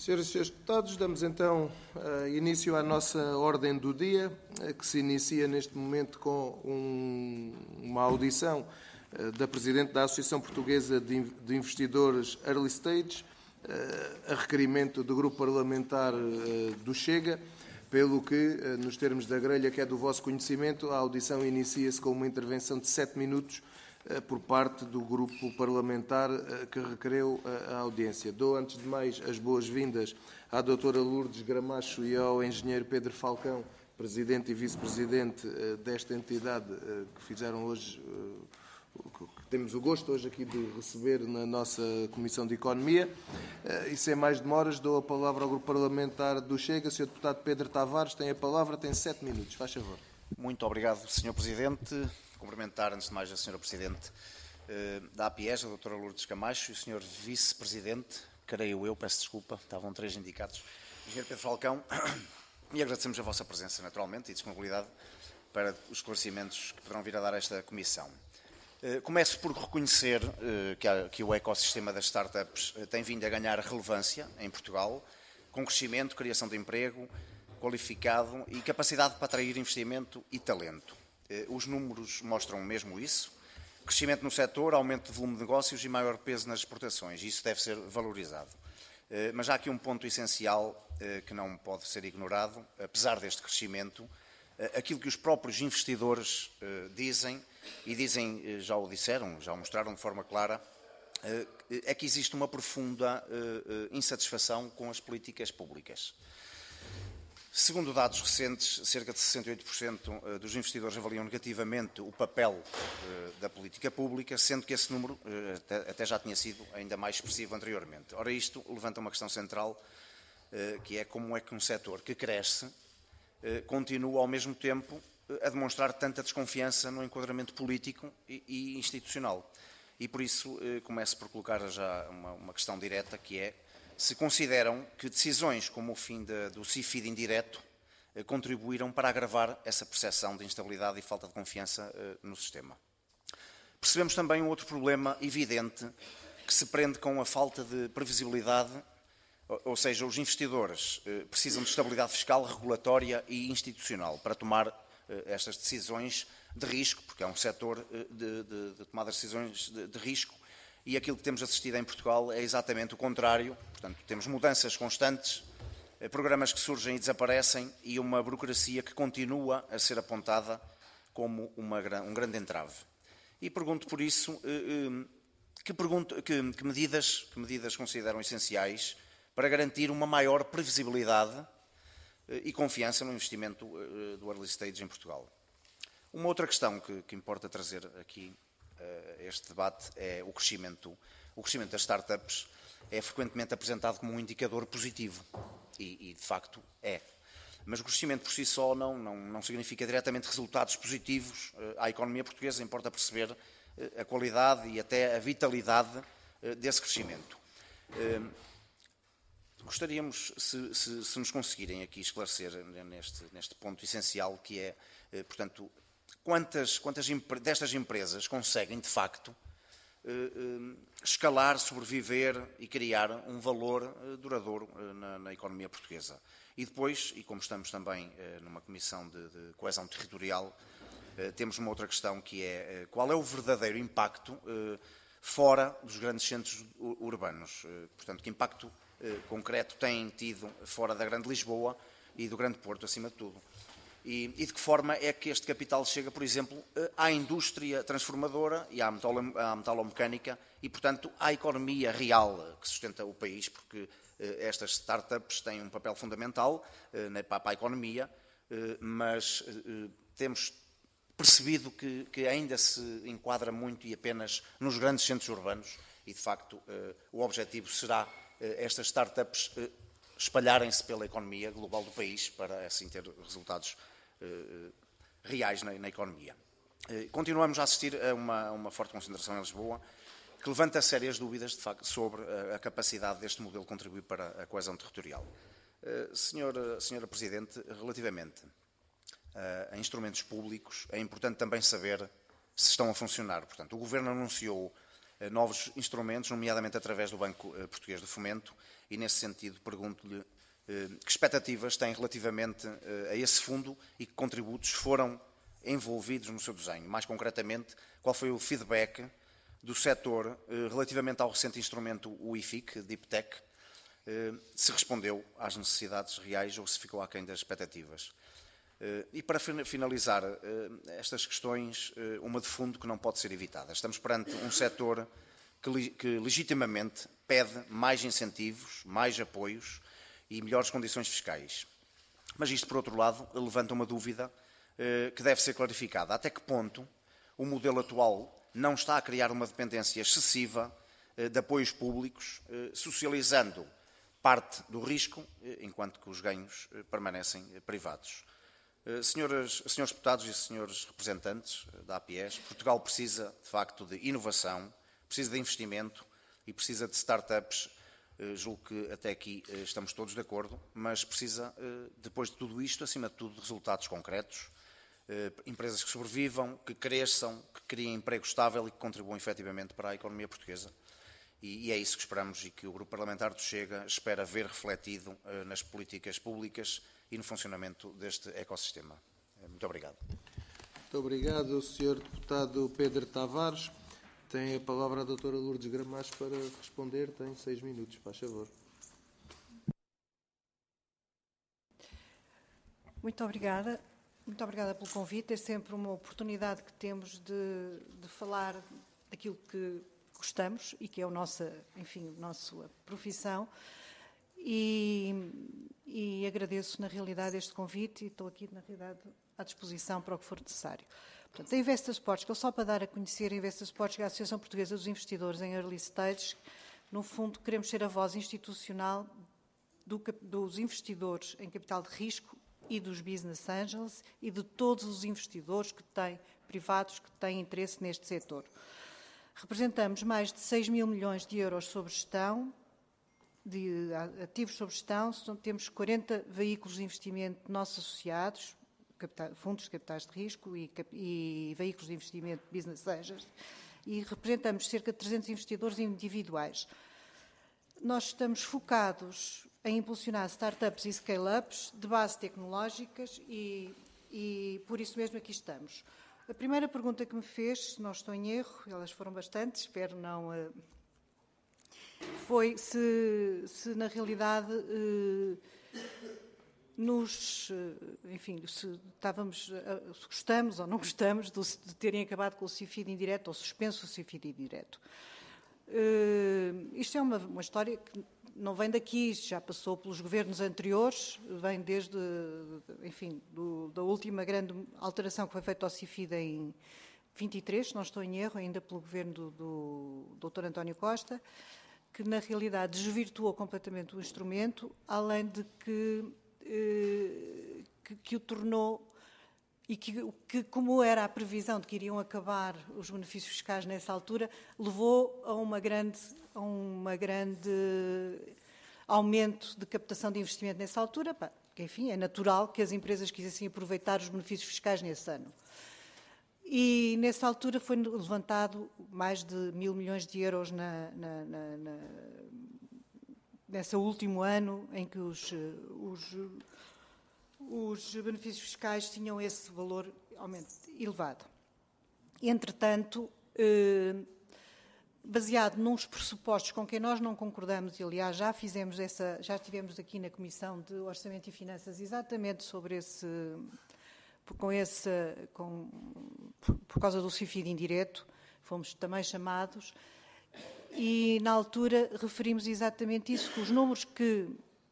Senhoras e senhores deputados, damos então início à nossa ordem do dia, que se inicia neste momento com uma audição da Presidente da Associação Portuguesa de Investidores Early Stage, a requerimento do Grupo Parlamentar do Chega, pelo que, nos termos da grelha que é do vosso conhecimento, a audição inicia-se com uma intervenção de 7 minutos por parte do Grupo Parlamentar que requereu a audiência. Dou, antes de mais, as boas-vindas à doutora Lourdes Gramacho e ao engenheiro Pedro Falcão, Presidente e Vice-Presidente desta entidade, que fizeram hoje, que temos o gosto hoje aqui de receber na nossa Comissão de Economia. E sem mais demoras, dou a palavra ao Grupo Parlamentar do Chega. Sr. Deputado Pedro Tavares tem a palavra, tem 7 minutos. Faz favor. Muito obrigado, Sr. Presidente. Cumprimentar, antes de mais, a Sra. Presidente da APIES, a doutora Lourdes Camacho, e o Sr. Vice-Presidente, creio eu, peço desculpa, estavam 3 indicados, o Engenheiro Pedro Falcão, e agradecemos a vossa presença, naturalmente, e disponibilidade para os esclarecimentos que poderão vir a dar a esta Comissão. Começo por reconhecer que o ecossistema das startups tem vindo a ganhar relevância em Portugal, com crescimento, criação de emprego qualificado e capacidade para atrair investimento e talento. Os números mostram mesmo isso. Crescimento no setor, aumento de volume de negócios e maior peso nas exportações. Isso deve ser valorizado. Mas há aqui um ponto essencial que não pode ser ignorado. Apesar deste crescimento, aquilo que os próprios investidores dizem, e dizem, já o disseram, já o mostraram de forma clara, é que existe uma profunda insatisfação com as políticas públicas. Segundo dados recentes, cerca de 68% dos investidores avaliam negativamente o papel da política pública, sendo que esse número até já tinha sido ainda mais expressivo anteriormente. Ora, isto levanta uma questão central, que é como é que um setor que cresce continua ao mesmo tempo a demonstrar tanta desconfiança no enquadramento político e institucional. E por isso começo por colocar já uma questão direta, que é: se consideram que decisões como o fim do CIFID indireto contribuíram para agravar essa percepção de instabilidade e falta de confiança no sistema. Percebemos também um outro problema evidente que se prende com a falta de previsibilidade, ou seja, os investidores precisam de estabilidade fiscal, regulatória e institucional para tomar estas decisões de risco, porque é um setor de tomar decisões de risco. E aquilo que temos assistido em Portugal é exatamente o contrário. Portanto, temos mudanças constantes, programas que surgem e desaparecem e uma burocracia que continua a ser apontada como um grande entrave. E pergunto por isso, que medidas consideram essenciais para garantir uma maior previsibilidade e confiança no investimento do early stage em Portugal. Uma outra questão que importa trazer aqui este debate é o crescimento. O crescimento das startups é frequentemente apresentado como um indicador positivo e de facto é. Mas o crescimento por si só não significa diretamente resultados positivos à economia portuguesa. Importa perceber a qualidade e até a vitalidade desse crescimento. Gostaríamos, se nos conseguirem aqui esclarecer neste ponto essencial, que é, portanto, quantas destas empresas conseguem, de facto, escalar, sobreviver e criar um valor duradouro na economia portuguesa. E depois, e como estamos também numa comissão de coesão territorial, temos uma outra questão, que é qual é o verdadeiro impacto fora dos grandes centros urbanos. Portanto, que impacto concreto têm tido fora da Grande Lisboa e do Grande Porto, acima de tudo. E de que forma é que este capital chega, por exemplo, à indústria transformadora e à metalomecânica e, portanto, à economia real que sustenta o país, porque estas startups têm um papel fundamental para a economia, mas temos percebido que ainda se enquadra muito e apenas nos grandes centros urbanos e, de facto, o objetivo será estas startups espalharem-se pela economia global do país para, assim, ter resultados reais na economia. Continuamos a assistir a uma forte concentração em Lisboa, que levanta sérias dúvidas, de facto, sobre a capacidade deste modelo contribuir para a coesão territorial. Senhora Presidente, relativamente a instrumentos públicos, é importante também saber se estão a funcionar. Portanto, o Governo anunciou novos instrumentos, nomeadamente através do Banco Português de Fomento, e nesse sentido pergunto-lhe que expectativas tem relativamente a esse fundo e que contributos foram envolvidos no seu desenho. Mais concretamente, qual foi o feedback do setor relativamente ao recente instrumento, o IFIC, Deep Tech, se respondeu às necessidades reais ou se ficou aquém das expectativas. E para finalizar estas questões, uma de fundo que não pode ser evitada. Estamos perante um setor que legitimamente pede mais incentivos, mais apoios e melhores condições fiscais. Mas isto, por outro lado, levanta uma dúvida que deve ser clarificada. Até que ponto o modelo atual não está a criar uma dependência excessiva de apoios públicos, socializando parte do risco, enquanto que os ganhos permanecem privados. Senhores deputados e senhores representantes da APES, Portugal precisa, de facto, de inovação, precisa de investimento e precisa de startups. Julgo que até aqui estamos todos de acordo, mas precisa, depois de tudo isto, acima de tudo, de resultados concretos, empresas que sobrevivam, que cresçam, que criem emprego estável e que contribuam efetivamente para a economia portuguesa. E é isso que esperamos e que o Grupo Parlamentar do Chega espera ver refletido nas políticas públicas e no funcionamento deste ecossistema. Muito obrigado. Muito obrigado, Sr. Deputado Pedro Tavares. Tem a palavra a doutora Lourdes Gramacho para responder. Tem 6 minutos, faz favor. Muito obrigada. Muito obrigada pelo convite. É sempre uma oportunidade que temos de falar daquilo que gostamos e que é a nossa profissão. E agradeço, na realidade, este convite e estou aqui, na realidade, à disposição para o que for necessário. Portanto, a Investasports, que é só para dar a conhecer, a Investasports, que é a Associação Portuguesa dos Investidores em Early Stage, no fundo, queremos ser a voz institucional dos investidores em capital de risco e dos business angels e de todos os investidores privados que têm interesse neste setor. Representamos mais de 6 mil milhões de euros sob gestão, de ativos sob gestão, temos 40 veículos de investimento nossos associados, fundos de capitais de risco e veículos de investimento business angels, e representamos cerca de 300 investidores individuais. Nós estamos focados em impulsionar startups e scale-ups de base tecnológicas e por isso mesmo aqui estamos. A primeira pergunta que me fez, se não estou em erro, elas foram bastantes, espero não... foi se na realidade se gostamos ou não gostamos de terem acabado com o CIFID indireto ou suspenso o CIFID indireto. Isto é uma história que não vem daqui, já passou pelos governos anteriores, vem desde, da última grande alteração que foi feita ao CIFID em 23, se não estou em erro, ainda pelo governo do Dr. António Costa, que na realidade desvirtuou completamente o instrumento, além de que o tornou e que, como era a previsão de que iriam acabar os benefícios fiscais nessa altura, levou a um grande aumento de captação de investimento nessa altura, porque, enfim, é natural que as empresas quisessem aproveitar os benefícios fiscais nesse ano. E, nessa altura, foi levantado mais de 1.000 milhões de euros nesse último ano em que os benefícios fiscais tinham esse valor elevado. Entretanto, baseado nos pressupostos com quem nós não concordamos, e aliás já estivemos aqui na Comissão de Orçamento e Finanças exatamente sobre por causa do CIFID indireto, fomos também chamados, e na altura referimos exatamente isso, que os números que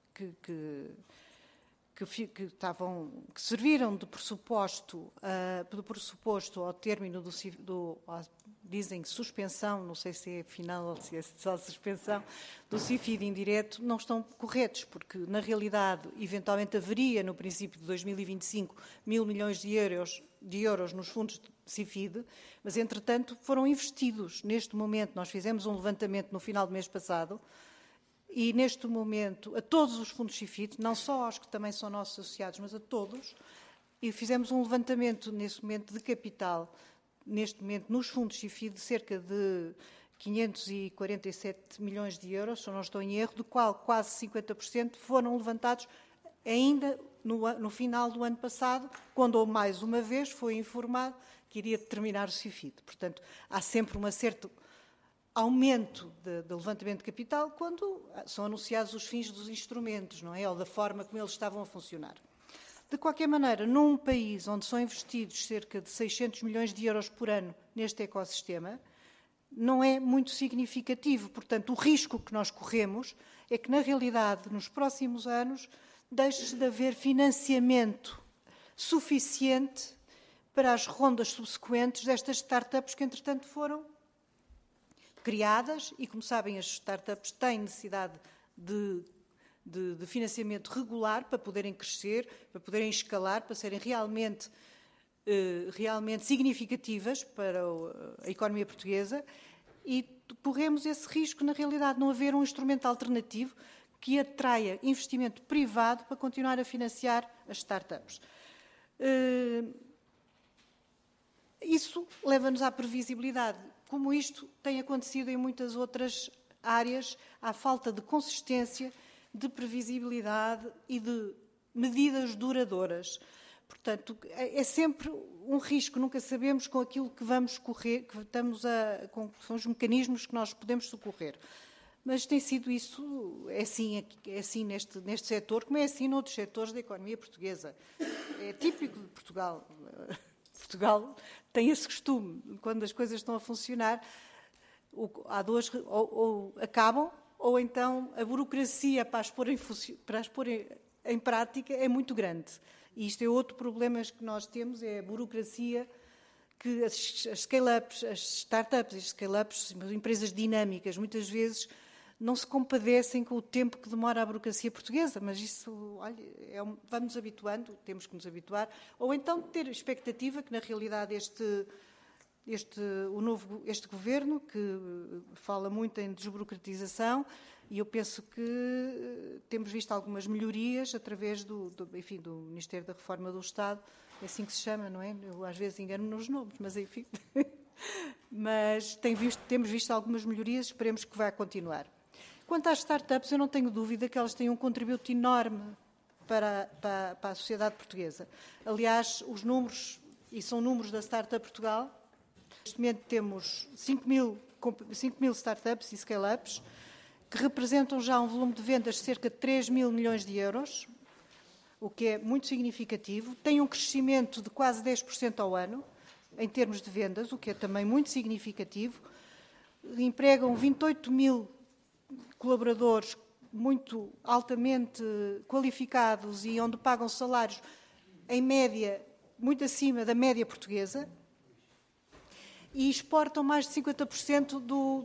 serviram de pressuposto ao término dizem suspensão, não sei se é final ou se é só suspensão, do CIFID indireto, não estão corretos, porque na realidade eventualmente haveria no princípio de 2025 1.000 milhões de euros nos fundos de CIFID, mas entretanto foram investidos. Neste momento nós fizemos um levantamento no final do mês passado, e, neste momento, a todos os fundos CIFID, não só aos que também são nossos associados, mas a todos, e fizemos um levantamento, neste momento, de capital, neste momento, nos fundos CIFID, de cerca de 547 milhões de euros, se eu não estou em erro, do qual quase 50% foram levantados ainda no final do ano passado, quando mais uma vez foi informado que iria terminar o CIFID. Portanto, há sempre um certo aumento de levantamento de capital quando são anunciados os fins dos instrumentos, não é? Ou da forma como eles estavam a funcionar. De qualquer maneira, num país onde são investidos cerca de 600 milhões de euros por ano neste ecossistema, não é muito significativo. Portanto, o risco que nós corremos é que, na realidade, nos próximos anos, deixe de haver financiamento suficiente para as rondas subsequentes destas startups que, entretanto, foram criadas e, como sabem, as startups têm necessidade de financiamento regular para poderem crescer, para poderem escalar, para serem realmente significativas para a economia portuguesa, e corremos esse risco, na realidade, não haver um instrumento alternativo que atraia investimento privado para continuar a financiar as startups. Isso leva-nos à previsibilidade. Como isto tem acontecido em muitas outras áreas, há falta de consistência, de previsibilidade e de medidas duradouras. Portanto, é sempre um risco, nunca sabemos com aquilo que vamos correr, com os mecanismos que nós podemos socorrer. Mas tem sido isso, é assim neste setor, como é assim noutros setores da economia portuguesa. É típico de Portugal. Portugal tem esse costume, quando as coisas estão a funcionar, ou acabam, ou então a burocracia para as pôr em prática é muito grande. E isto é outro problema que nós temos, é a burocracia que as scale-ups, as startups, as scale-ups, as empresas dinâmicas, muitas vezes não se compadecem com o tempo que demora a burocracia portuguesa, mas isso, olha, vamos habituando, temos que nos habituar, ou então ter expectativa que, na realidade, este governo, que fala muito em desburocratização, e eu penso que temos visto algumas melhorias através do Ministério da Reforma do Estado, é assim que se chama, não é? Eu às vezes engano nos nomes, mas enfim. Mas temos visto algumas melhorias, esperemos que vá continuar. Quanto às startups, eu não tenho dúvida que elas têm um contributo enorme para a sociedade portuguesa. Aliás, os números, e são números da Startup Portugal, neste momento temos 5 mil startups e scale-ups, que representam já um volume de vendas de cerca de 3 mil milhões de euros, o que é muito significativo. Tem um crescimento de quase 10% ao ano, em termos de vendas, o que é também muito significativo. Empregam 28 mil colaboradores muito altamente qualificados e onde pagam salários, em média, muito acima da média portuguesa, e exportam mais de 50%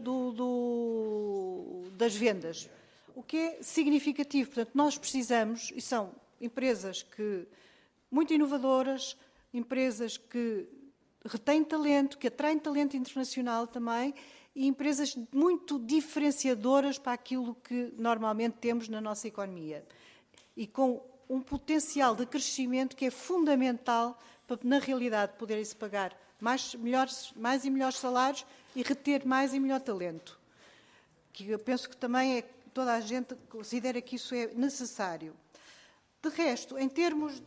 das vendas, o que é significativo. Portanto, nós precisamos, e são empresas muito inovadoras, empresas que retêm talento, que atraem talento internacional também, e empresas muito diferenciadoras para aquilo que normalmente temos na nossa economia. E com um potencial de crescimento que é fundamental para, na realidade, poderem-se pagar mais e melhores salários e reter mais e melhor talento. Que eu penso que também toda a gente considera que isso é necessário. De resto, em termos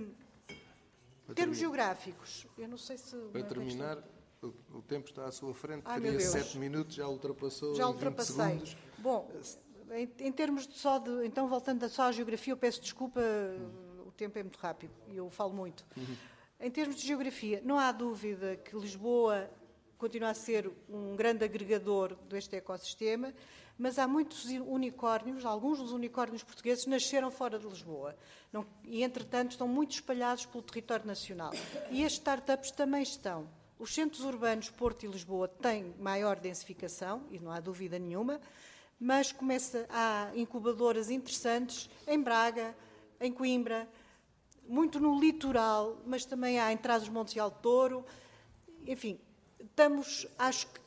geográficos, eu não sei se... Para terminar, o tempo está à sua frente, Ai, teria 7 minutos, já ultrapassou já 20 segundos. Bom, em termos então voltando só à geografia, eu peço desculpa, o tempo é muito rápido e eu falo muito. Em termos de geografia, não há dúvida que Lisboa continua a ser um grande agregador deste ecossistema, mas há muitos unicórnios, alguns dos unicórnios portugueses nasceram fora de Lisboa e, entretanto, estão muito espalhados pelo território nacional. E as startups também estão. Os centros urbanos, Porto e Lisboa, têm maior densificação, e não há dúvida nenhuma, mas há incubadoras interessantes em Braga, em Coimbra, muito no litoral, mas também há em Trás-os-Montes e Alto Douro. Enfim, acho que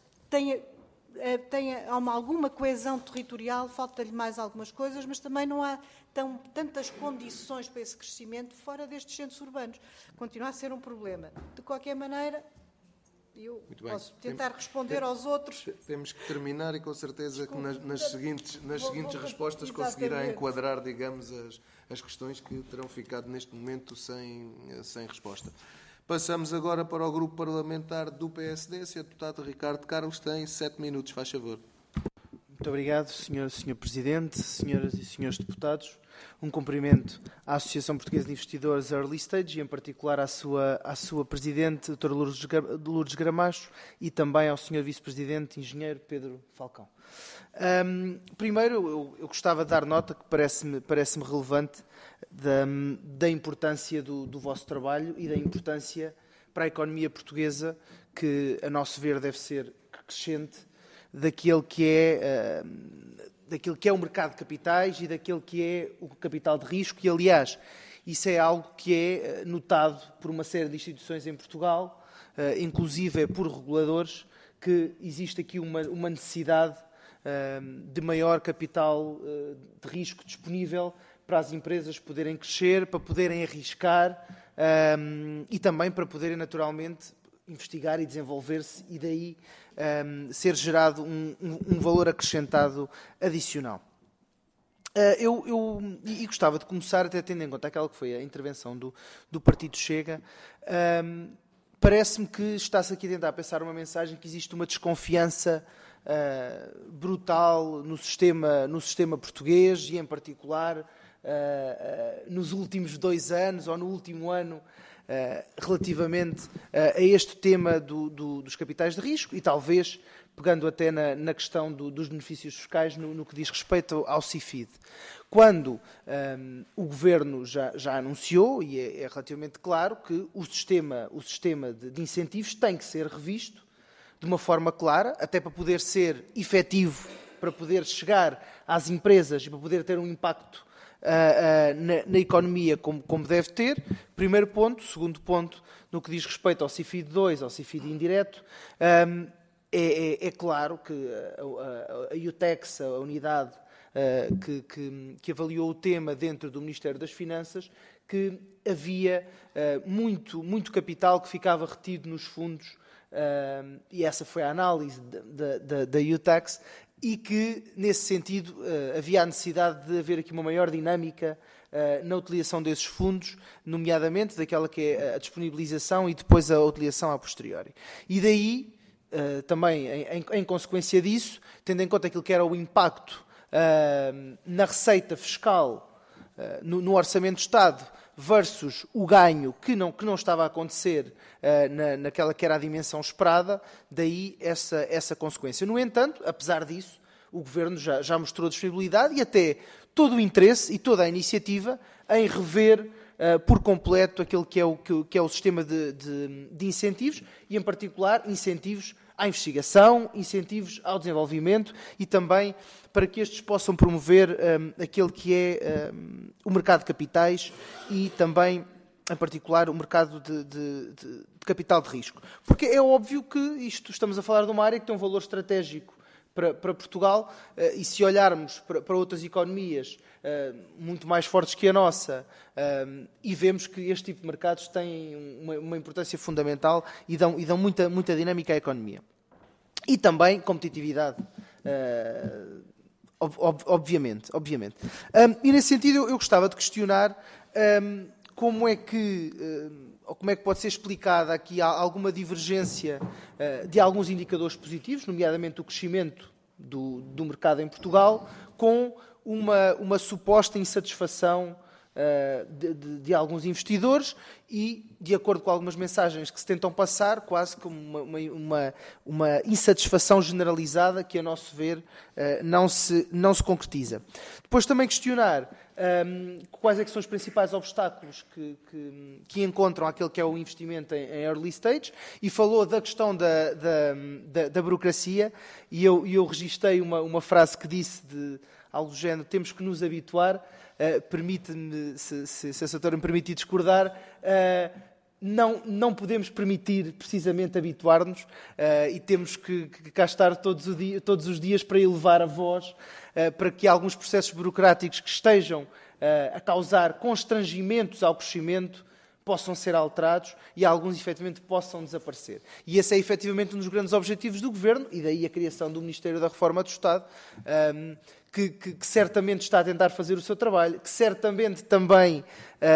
há alguma coesão territorial, falta-lhe mais algumas coisas, mas também não há tantas condições para esse crescimento fora destes centros urbanos. Continua a ser um problema. De qualquer maneira, Eu Muito bem. posso tentar responder aos outros. Temos que terminar e com certeza que nas seguintes respostas exatamente. conseguirá enquadrar, digamos, as questões que terão ficado neste momento sem resposta. Passamos agora para o grupo parlamentar do PSD. Sr. Deputado Ricardo Carlos tem 7 minutos, faz favor. Muito obrigado, Sr. Presidente, senhoras e senhores deputados. Um cumprimento à Associação Portuguesa de Investidores Early Stage e, em particular, à sua Presidente, Dra. Lourdes Gramacho, e também ao Sr. Vice-Presidente, Engenheiro Pedro Falcão. Primeiro, eu gostava de dar nota que parece-me relevante da importância do vosso trabalho e da importância para a economia portuguesa, que, a nosso ver, deve ser crescente, daquele que é o mercado de capitais e daquele que é o capital de risco. E, aliás, isso é algo que é notado por uma série de instituições em Portugal, inclusive por reguladores, que existe aqui uma necessidade de maior capital de risco disponível para as empresas poderem crescer, para poderem arriscar e também para poderem, naturalmente, investigar e desenvolver-se, e daí ser gerado um valor acrescentado adicional. E gostava de começar, até tendo em conta aquela que foi a intervenção do Partido Chega. Parece-me que está-se aqui a tentar passar uma mensagem que existe uma desconfiança brutal no sistema português e, em particular, nos últimos 2 anos ou no último ano, relativamente a este tema dos capitais de risco e, talvez, pegando até na questão dos benefícios fiscais no que diz respeito ao CIFID. Quando o Governo já anunciou, e é relativamente claro, que o sistema de incentivos tem que ser revisto de uma forma clara, até para poder ser efetivo, para poder chegar às empresas e para poder ter um impacto na economia como deve ter. Primeiro ponto. Segundo ponto, no que diz respeito ao CIFID 2, ao CIFID indireto, é claro que a UTEX, a unidade que avaliou o tema dentro do Ministério das Finanças, que havia muito capital que ficava retido nos fundos, e essa foi a análise da UTEX, e que, nesse sentido, havia a necessidade de haver aqui uma maior dinâmica na utilização desses fundos, nomeadamente daquela que é a disponibilização e depois a utilização a posteriori. E daí, também, em consequência disso, tendo em conta aquilo que era o impacto na receita fiscal, no Orçamento do Estado, versus o ganho que não estava a acontecer naquela que era a dimensão esperada, daí essa consequência. No entanto, apesar disso, o Governo já mostrou disponibilidade e até todo o interesse e toda a iniciativa em rever por completo aquilo que é o sistema de incentivos e, em particular, incentivos à investigação, incentivos ao desenvolvimento e também para que estes possam promover aquele que é o mercado de capitais e também, em particular, o mercado de capital de risco. Porque é óbvio que estamos a falar de uma área que tem um valor estratégico para Portugal, e se olharmos para outras economias muito mais fortes que a nossa, e vemos que este tipo de mercados têm uma importância fundamental e dão muita dinâmica à economia. E também competitividade, obviamente. E nesse sentido eu gostava de questionar como é que pode ser explicada aqui alguma divergência de alguns indicadores positivos, nomeadamente o crescimento do mercado em Portugal, com uma suposta insatisfação de alguns investidores e, de acordo com algumas mensagens que se tentam passar, quase como uma insatisfação generalizada que, a nosso ver, não se concretiza. Depois também questionar quais é que são os principais obstáculos que encontram aquele que é o investimento em early stage, e falou da questão da burocracia, e eu registrei uma frase que disse de algo do género: temos que nos habituar. Permite-me, se a senhora me permitir discordar, não podemos permitir precisamente habituar-nos, e temos que cá estar todos os dias para elevar a voz, para que alguns processos burocráticos que estejam a causar constrangimentos ao crescimento possam ser alterados e alguns efetivamente possam desaparecer. E esse é efetivamente um dos grandes objetivos do Governo, e daí a criação do Ministério da Reforma do Estado, que certamente está a tentar fazer o seu trabalho, que certamente também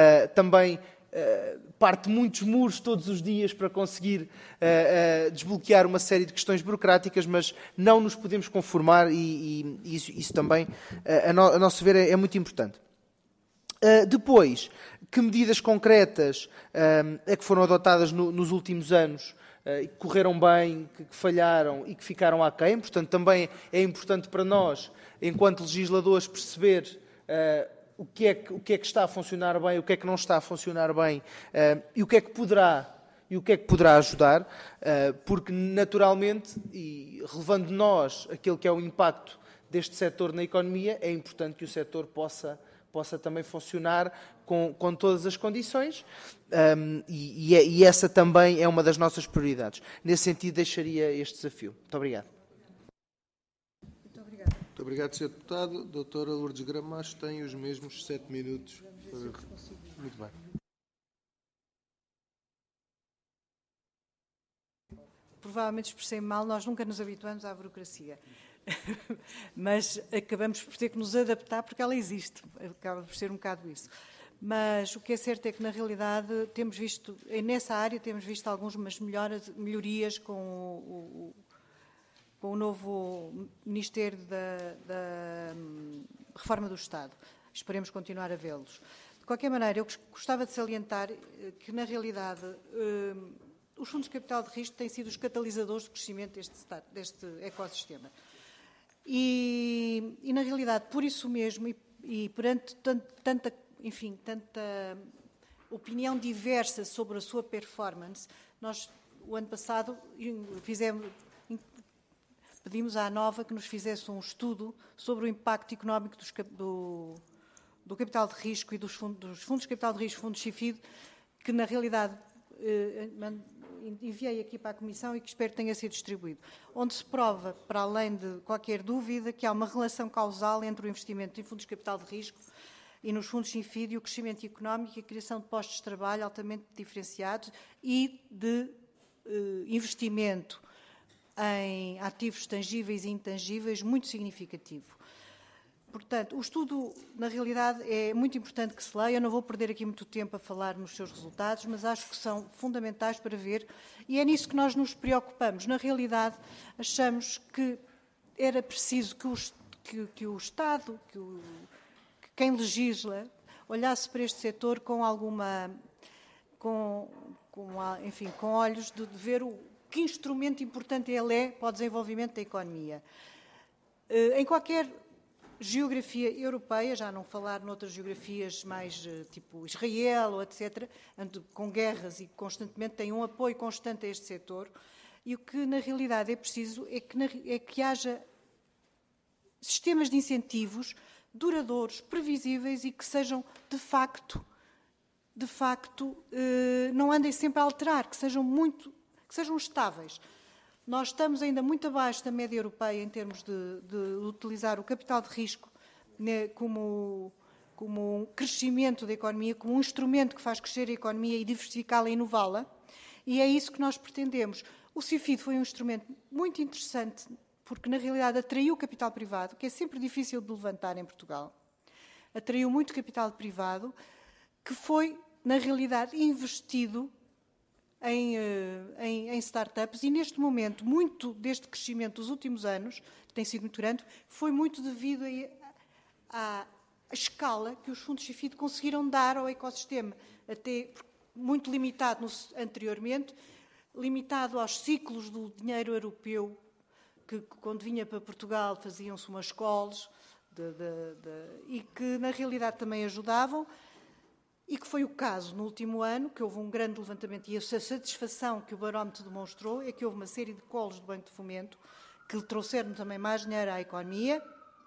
parte muitos muros todos os dias para conseguir desbloquear uma série de questões burocráticas, mas não nos podemos conformar e isso também, a nosso ver, é muito importante. Depois, que medidas concretas é que foram adotadas nos últimos anos, que correram bem, que falharam e que ficaram aquém? Portanto, também é importante para nós, enquanto legisladores, perceber o que é que está a funcionar bem, o que é que não está a funcionar bem e o que é que poderá ajudar, porque naturalmente, e relevando nós aquilo que é o impacto deste setor na economia, é importante que o setor possa também funcionar com todas as condições e essa também é uma das nossas prioridades. Nesse sentido, deixaria este desafio. Muito obrigado. Muito obrigado, Sr. Deputado. Doutora Lourdes Gramacho tem os mesmos 7 minutos. Muito bem. Provavelmente expressei mal, nós nunca nos habituamos à burocracia. Mas acabamos por ter que nos adaptar porque ela existe. Acaba por ser um bocado isso. Mas o que é certo é que, na realidade, temos visto, nessa área, temos visto algumas melhorias com o novo Ministério da Reforma do Estado. Esperemos continuar a vê-los. De qualquer maneira, eu gostava de salientar que, na realidade, os fundos de capital de risco têm sido os catalisadores do crescimento deste ecossistema. E, na realidade, por isso mesmo, e perante tanta opinião diversa sobre a sua performance, nós, o ano passado, pedimos à Nova que nos fizesse um estudo sobre o impacto económico do capital de risco e dos fundos de capital de risco, fundos CIFID, que, na realidade, enviei aqui para a Comissão e que espero que tenha sido distribuído, onde se prova, para além de qualquer dúvida, que há uma relação causal entre o investimento em fundos de capital de risco e nos fundos CIFID e o crescimento económico e a criação de postos de trabalho altamente diferenciados e de investimento em ativos tangíveis e intangíveis muito significativo. Portanto, o estudo, na realidade, é muito importante que se leia. Eu não vou perder aqui muito tempo a falar nos seus resultados, mas acho que são fundamentais para ver, e é nisso que nós nos preocupamos. Na realidade, achamos que era preciso que o Estado, que quem legisla, olhasse para este setor com olhos de ver que instrumento importante ele é para o desenvolvimento da economia. Em qualquer geografia europeia, já não falar noutras geografias mais tipo Israel ou etc., com guerras e constantemente tem um apoio constante a este setor, e o que na realidade é preciso é que haja sistemas de incentivos duradouros, previsíveis e que sejam de facto não andem sempre a alterar, que sejam estáveis. Nós estamos ainda muito abaixo da média europeia em termos de utilizar o capital de risco como um crescimento da economia, como um instrumento que faz crescer a economia e diversificá-la e inová-la, e é isso que nós pretendemos. O CIFID foi um instrumento muito interessante, porque na realidade atraiu o capital privado, que é sempre difícil de levantar em Portugal. Atraiu muito capital privado, que foi, na realidade, investido em startups, e neste momento, muito deste crescimento dos últimos anos, que tem sido muito grande, foi muito devido à escala que os fundos CIFID conseguiram dar ao ecossistema, até muito limitado anteriormente, limitado aos ciclos do dinheiro europeu, que quando vinha para Portugal faziam-se umas calls e que na realidade também ajudavam. E que foi o caso no último ano, que houve um grande levantamento, e a satisfação que o barómetro demonstrou é que houve uma série de colos do Banco de Fomento que trouxeram também mais dinheiro à economia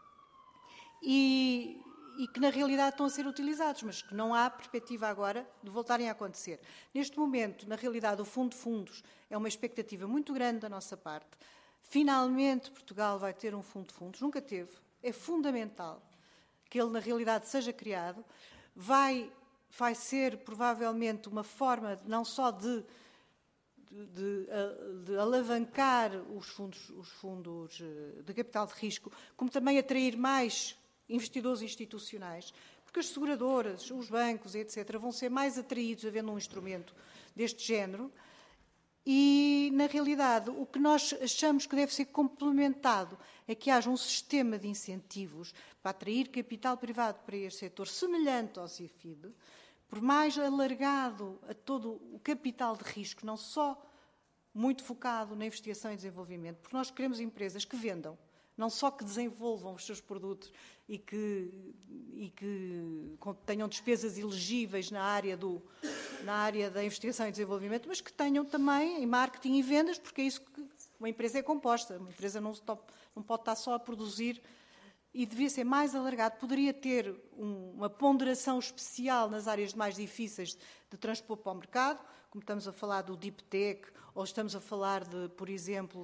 e que na realidade estão a ser utilizados, mas que não há perspectiva agora de voltarem a acontecer. Neste momento, na realidade, o Fundo de Fundos é uma expectativa muito grande da nossa parte. Finalmente, Portugal vai ter um Fundo de Fundos, nunca teve. É fundamental que ele, na realidade, seja criado. Vai vai ser provavelmente uma forma não só de alavancar os fundos de capital de risco, como também atrair mais investidores institucionais, porque as seguradoras, os bancos, etc., vão ser mais atraídos havendo um instrumento deste género. E, na realidade, o que nós achamos que deve ser complementado é que haja um sistema de incentivos para atrair capital privado para este setor, semelhante ao CIFID, por mais alargado a todo o capital de risco, não só muito focado na investigação e desenvolvimento, porque nós queremos empresas que vendam, não só que desenvolvam os seus produtos e que tenham despesas elegíveis na área da investigação e desenvolvimento, mas que tenham também em marketing e vendas, porque é isso que uma empresa é composta. Uma empresa não pode estar só a produzir e devia ser mais alargado. Poderia ter uma ponderação especial nas áreas mais difíceis de transpor para o mercado, como estamos a falar do Deep Tech, ou estamos a falar, por exemplo,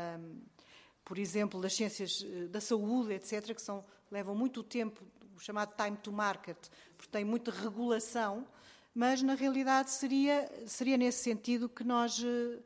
das ciências da saúde, etc., que levam muito tempo, o chamado time to market, porque tem muita regulação, mas, na realidade, seria nesse sentido que nós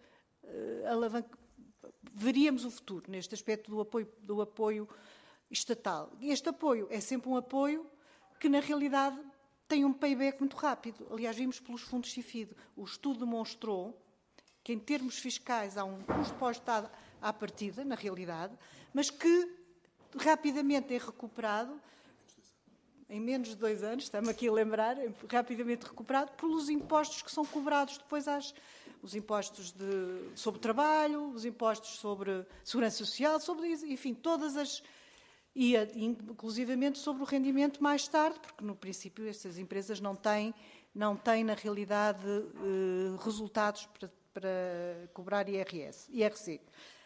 veríamos o futuro, neste aspecto do apoio estatal. E este apoio é sempre um apoio que, na realidade, tem um payback muito rápido. Aliás, vimos pelos fundos CIFID, o estudo demonstrou que, em termos fiscais, há um custo para o Estado à partida, na realidade, mas que rapidamente é recuperado, em menos de 2 anos, estamos aqui a lembrar, rapidamente recuperado pelos impostos que são cobrados depois os impostos sobre trabalho, os impostos sobre segurança social, enfim, todas as... E, inclusivamente, sobre o rendimento mais tarde, porque, no princípio, estas empresas não têm na realidade, resultados para cobrar IRC.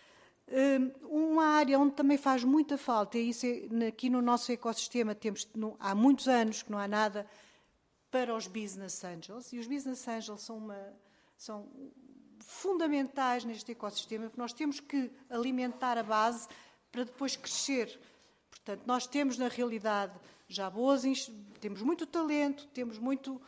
Uma área onde também faz muita falta, e isso aqui no nosso ecossistema há muitos anos que não há nada para os business angels, e os business angels são fundamentais neste ecossistema, porque nós temos que alimentar a base para depois crescer. Portanto, nós temos, na realidade, já temos muito talento, temos muito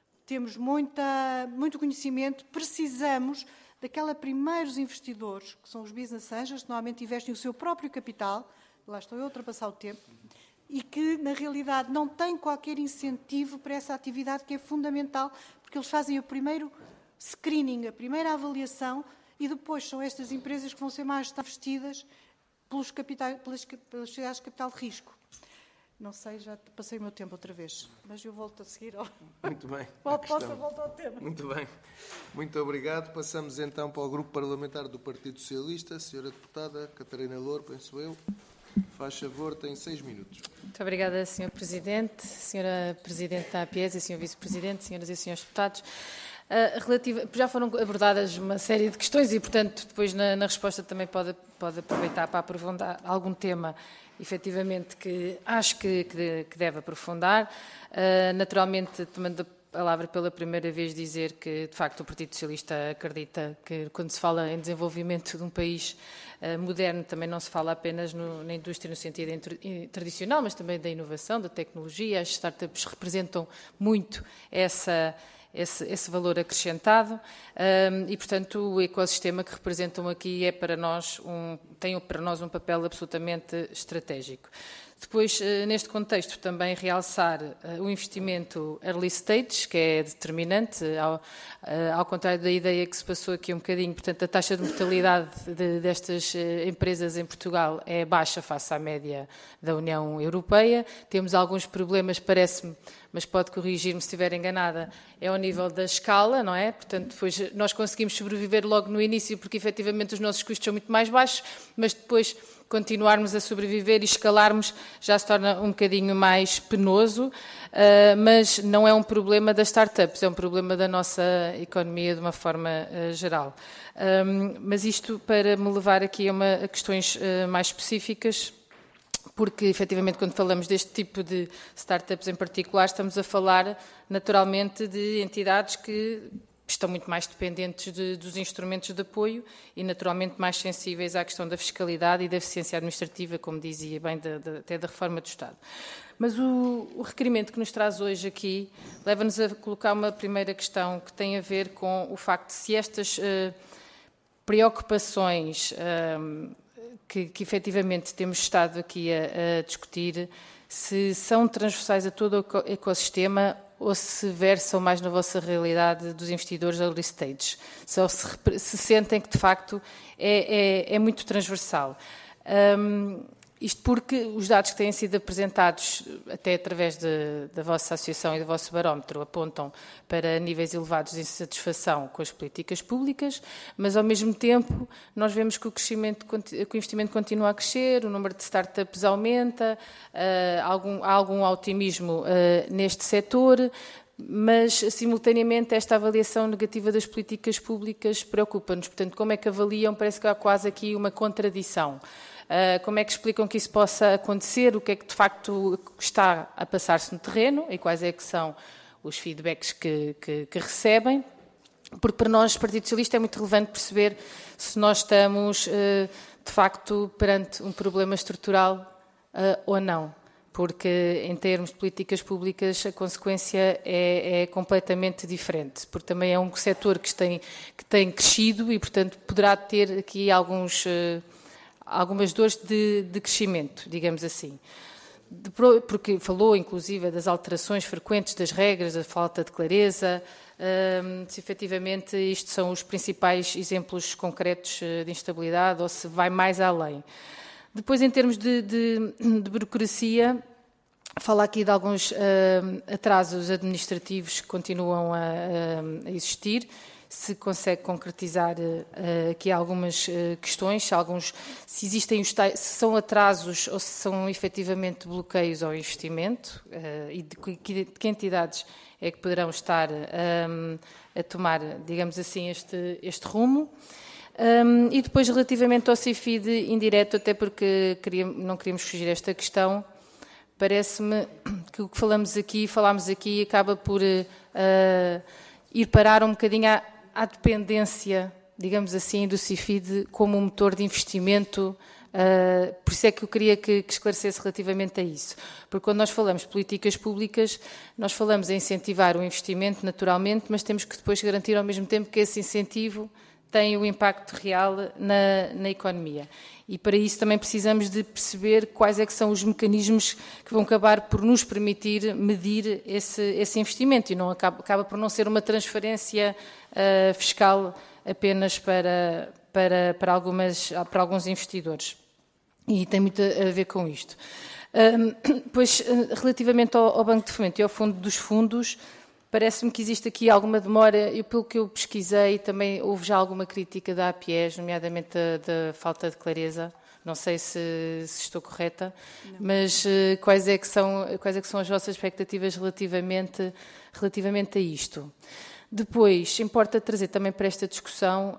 conhecimento, precisamos daquela primeiros investidores, que são os business angels, que normalmente investem o seu próprio capital, lá estou eu a ultrapassar o tempo, e que, na realidade, não têm qualquer incentivo para essa atividade que é fundamental, porque eles fazem o primeiro screening, a primeira avaliação, e depois são estas empresas que vão ser mais investidas pelas sociedades de capital de risco. Não sei, já passei o meu tempo outra vez, mas eu volto a seguir. Muito bem. Posso voltar ao tema? Muito bem. Muito obrigado. Passamos então para o Grupo Parlamentar do Partido Socialista. Senhora Deputada Catarina Louro, penso eu. Faz favor, tem 6 minutos. Muito obrigada, Sr. Presidente, Sra. Presidente da APES e Sr. Vice-Presidente, Senhoras e Senhores Deputados. Já foram abordadas uma série de questões e, portanto, depois na resposta também pode aproveitar para aprofundar algum tema, efetivamente, que acho que deve aprofundar. Naturalmente, tomando a palavra pela primeira vez, dizer que, de facto, o Partido Socialista acredita que, quando se fala em desenvolvimento de um país moderno, também não se fala apenas na indústria no sentido tradicional, mas também da inovação, da tecnologia. As startups representam muito esse valor acrescentado e, portanto, o ecossistema que representam aqui tem para nós um papel absolutamente estratégico. Depois, neste contexto, também realçar o investimento early stage, que é determinante, ao contrário da ideia que se passou aqui um bocadinho. Portanto, a taxa de mortalidade destas empresas em Portugal é baixa face à média da União Europeia. Temos alguns problemas, parece-me, mas pode corrigir-me se estiver enganada, é ao nível da escala, não é? Portanto, depois nós conseguimos sobreviver logo no início, porque efetivamente os nossos custos são muito mais baixos, mas depois continuarmos a sobreviver e escalarmos já se torna um bocadinho mais penoso, mas não é um problema das startups, é um problema da nossa economia de uma forma geral. Mas isto para me levar aqui a questões mais específicas, porque, efetivamente, quando falamos deste tipo de startups em particular, estamos a falar, naturalmente, de entidades que estão muito mais dependentes dos instrumentos de apoio e, naturalmente, mais sensíveis à questão da fiscalidade e da eficiência administrativa, como dizia bem, até da reforma do Estado. Mas o requerimento que nos traz hoje aqui leva-nos a colocar uma primeira questão que tem a ver com o facto de se estas preocupações que efetivamente temos estado aqui a discutir, se são transversais a todo o ecossistema ou se versam mais na vossa realidade dos investidores early stage, se sentem que de facto é muito transversal. Isto porque os dados que têm sido apresentados, até através da vossa associação e do vosso barómetro, apontam para níveis elevados de insatisfação com as políticas públicas, mas ao mesmo tempo nós vemos que o investimento continua a crescer, o número de startups aumenta, há algum otimismo neste setor, mas simultaneamente esta avaliação negativa das políticas públicas preocupa-nos. Portanto, como é que avaliam? Parece que há quase aqui uma contradição. Como é que explicam que isso possa acontecer? O que é que de facto está a passar-se no terreno e quais é que são os feedbacks que recebem? Porque para nós, Partido Socialista, é muito relevante perceber se nós estamos de facto perante um problema estrutural ou não. Porque em termos de políticas públicas a consequência é completamente diferente, porque também é um setor que tem crescido e, portanto, poderá ter aqui algumas dores de crescimento, digamos assim. Porque falou, inclusive, das alterações frequentes das regras, da falta de clareza, se efetivamente isto são os principais exemplos concretos de instabilidade ou se vai mais além. Depois, em termos de burocracia, fala aqui de alguns atrasos administrativos que continuam a existir. Se consegue concretizar aqui algumas questões, se existem se são atrasos ou se são efetivamente bloqueios ao investimento e de que entidades é que poderão estar a tomar, digamos assim, este rumo. E depois, relativamente ao CIFID indireto, até porque não queríamos fugir a esta questão, parece-me que o que falámos aqui, acaba por ir parar um bocadinho à dependência, digamos assim, do CIFID como um motor de investimento. Por isso é que eu queria que esclarecesse relativamente a isso. Porque quando nós falamos de políticas públicas, nós falamos em incentivar o investimento naturalmente, mas temos que depois garantir ao mesmo tempo que esse incentivo tem o impacto real na economia. E para isso também precisamos de perceber quais é que são os mecanismos que vão acabar por nos permitir medir esse investimento e não acaba por não ser uma transferência fiscal apenas para alguns investidores. E tem muito a ver com isto. Pois, relativamente ao Banco de Fomento e ao Fundo dos Fundos, parece-me que existe aqui alguma demora. Pelo que eu pesquisei, também houve já alguma crítica da APIES, nomeadamente da falta de clareza. Não sei se estou correta, não. Mas quais é que são as vossas expectativas relativamente a isto? Depois, importa trazer também para esta discussão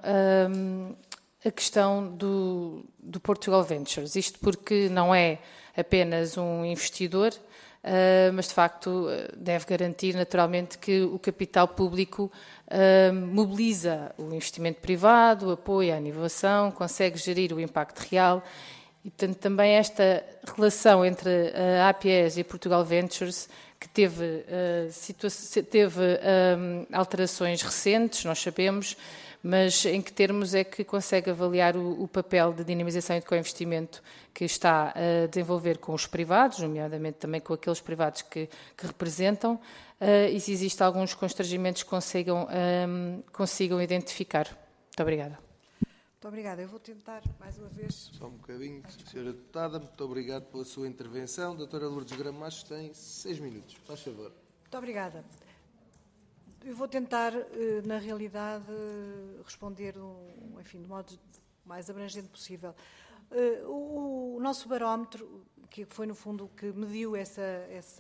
a questão do Portugal Ventures. Isto porque não é apenas um investidor, mas de facto deve garantir naturalmente que o capital público mobiliza o investimento privado, apoia a inovação, consegue gerir o impacto real e, portanto, também esta relação entre a APIES e a Portugal Ventures, que teve alterações recentes, nós sabemos, mas em que termos é que consegue avaliar o papel de dinamização e de co-investimento que está a desenvolver com os privados, nomeadamente também com aqueles privados que representam, e se existem alguns constrangimentos que consigam identificar. Muito obrigada. Muito obrigada. Eu vou tentar, mais uma vez... Só um bocadinho, Sra. Deputada. Muito obrigado pela sua intervenção. Doutora Lourdes Gramacho tem 6 minutos. Faz favor. Muito obrigada. Eu vou tentar, na realidade, responder enfim, de modo mais abrangente possível. O nosso barómetro, que foi, no fundo, que mediu essa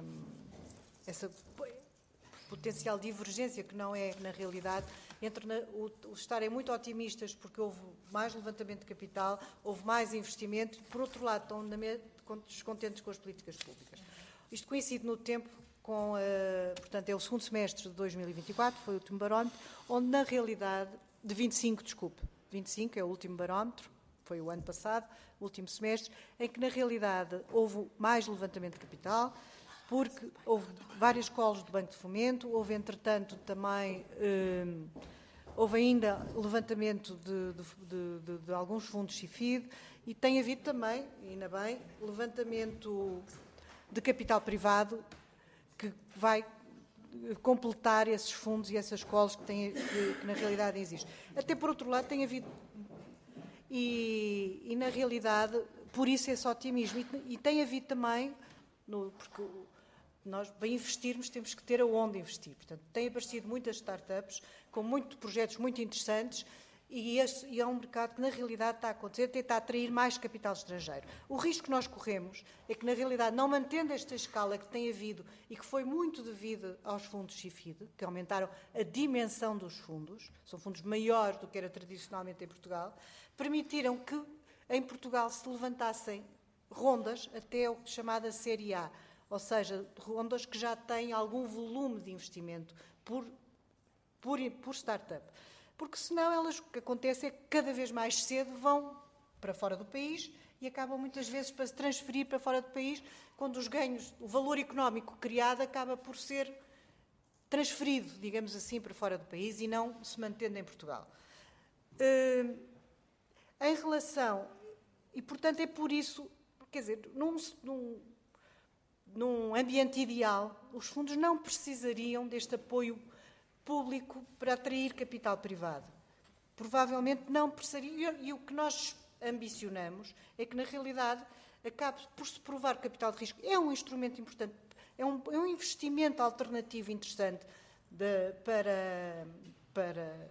potencial divergência, que não é, na realidade, entre estarem muito otimistas porque houve mais levantamento de capital, houve mais investimento, por outro lado, estão descontentes com as políticas públicas. Isto coincide no tempo portanto, é o segundo semestre de 2024, foi o último barómetro, onde, na realidade, 25 é o último barómetro, foi o ano passado, o último semestre, em que, na realidade, houve mais levantamento de capital, porque houve vários calls do Banco de Fomento, houve, entretanto, também... houve ainda levantamento de alguns fundos CIFID e tem havido também, ainda bem, levantamento de capital privado que vai completar esses fundos e essas calls que na realidade existem. Até por outro lado tem havido, e na realidade, por isso esse otimismo, e tem havido também, porque nós, para investirmos, temos que ter aonde investir. Portanto, têm aparecido muitas startups com projetos muito interessantes e é um mercado que, na realidade, está a acontecer, tenta atrair mais capital estrangeiro. O risco que nós corremos é que, na realidade, não mantendo esta escala que tem havido e que foi muito devido aos fundos CIFID, que aumentaram a dimensão dos fundos, são fundos maiores do que era tradicionalmente em Portugal, permitiram que, em Portugal, se levantassem rondas até o chamada Série A, ou seja, rondas que já têm algum volume de investimento por startup. Porque senão o que acontece é que cada vez mais cedo vão para fora do país e acabam muitas vezes para se transferir para fora do país, quando os ganhos, o valor económico criado acaba por ser transferido, digamos assim, para fora do país e não se mantendo em Portugal. Em relação, e portanto é por isso, quer dizer, num ambiente ideal, os fundos não precisariam deste apoio público para atrair capital privado. Provavelmente não precisariam, e o que nós ambicionamos é que, na realidade, acabe por se provar que capital de risco é um instrumento importante, é um investimento alternativo interessante para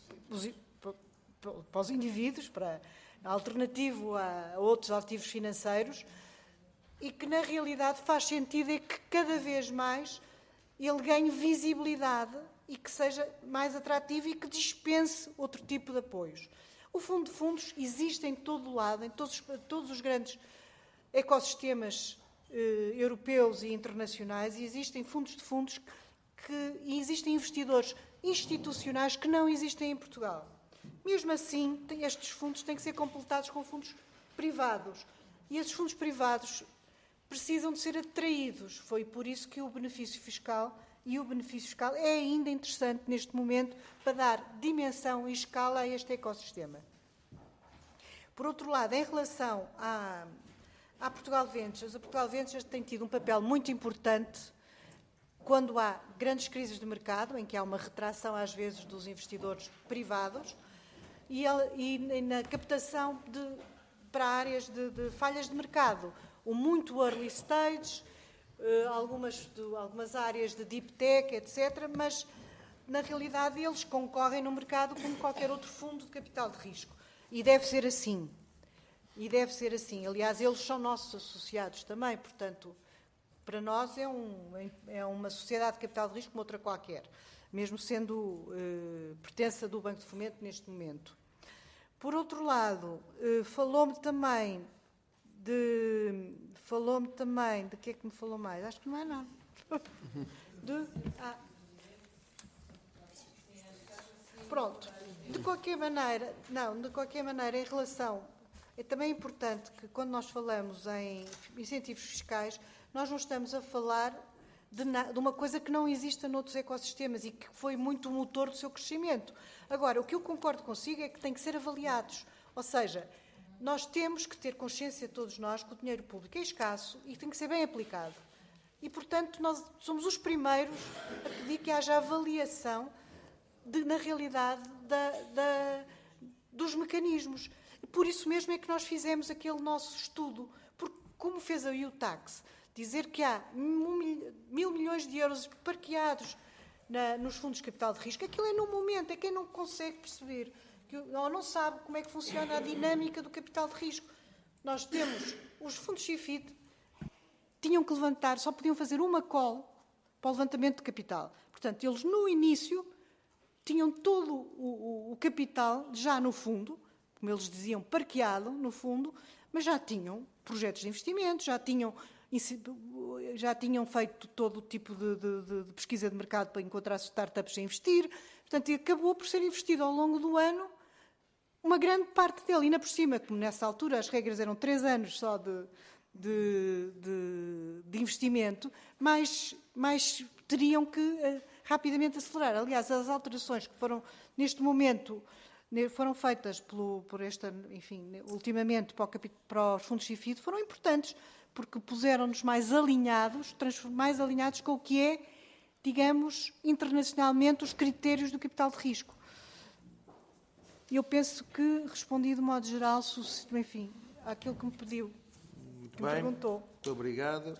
os indivíduos, alternativo a outros ativos financeiros, e que, na realidade, faz sentido é que cada vez mais ele ganhe visibilidade e que seja mais atrativo e que dispense outro tipo de apoios. O Fundo de Fundos existe em todo o lado, em todos os grandes ecossistemas europeus e internacionais, e existem fundos de fundos e existem investidores institucionais que não existem em Portugal. Mesmo assim, estes fundos têm que ser completados com fundos privados. E esses fundos privados precisam de ser atraídos. Foi por isso que o benefício fiscal é ainda interessante neste momento para dar dimensão e escala a este ecossistema. Por outro lado, em relação à Portugal Ventures, a Portugal Ventures tem tido um papel muito importante quando há grandes crises de mercado, em que há uma retração, às vezes, dos investidores privados, e na captação para áreas de falhas de mercado. O muito early stage, algumas áreas de deep tech, etc., mas, na realidade, eles concorrem no mercado como qualquer outro fundo de capital de risco. E deve ser assim. Aliás, eles são nossos associados também, portanto, para nós é uma sociedade de capital de risco como outra qualquer, mesmo sendo pertença do Banco de Fomento neste momento. Por outro lado, falou-me também de que é que me falou mais? Acho que não é nada. Pronto. De qualquer maneira, em relação... É também importante que, quando nós falamos em incentivos fiscais, nós não estamos a falar de uma coisa que não exista noutros ecossistemas e que foi muito o motor do seu crescimento. Agora, o que eu concordo consigo é que tem que ser avaliados. Ou seja, nós temos que ter consciência, todos nós, que o dinheiro público é escasso e tem que ser bem aplicado. E, portanto, nós somos os primeiros a pedir que haja avaliação, na realidade, dos mecanismos. Por isso mesmo é que nós fizemos aquele nosso estudo. Porque, como fez a UTax, dizer que há 1.000 milhões de euros parqueados nos fundos de capital de risco, aquilo é no momento, é quem não consegue perceber, ou não sabe como é que funciona a dinâmica do capital de risco. Nós temos os fundos CIFID, tinham que levantar, só podiam fazer uma call para o levantamento de capital. Portanto, eles no início tinham todo o capital já no fundo, como eles diziam, parqueado no fundo, mas já tinham projetos de investimento, já tinham feito todo o tipo de pesquisa de mercado para encontrar startups a investir. Portanto, acabou por ser investido ao longo do ano uma grande parte dele, ainda por cima, como nessa altura as regras eram 3 anos só de investimento, mais teriam que rapidamente acelerar. Aliás, as alterações que foram, neste momento, foram feitas ultimamente para os fundos CIFID, foram importantes, porque puseram-nos mais alinhados com o que é, digamos, internacionalmente, os critérios do capital de risco. Eu penso que respondi de modo geral, àquilo que me pediu, que me perguntou. Muito obrigado.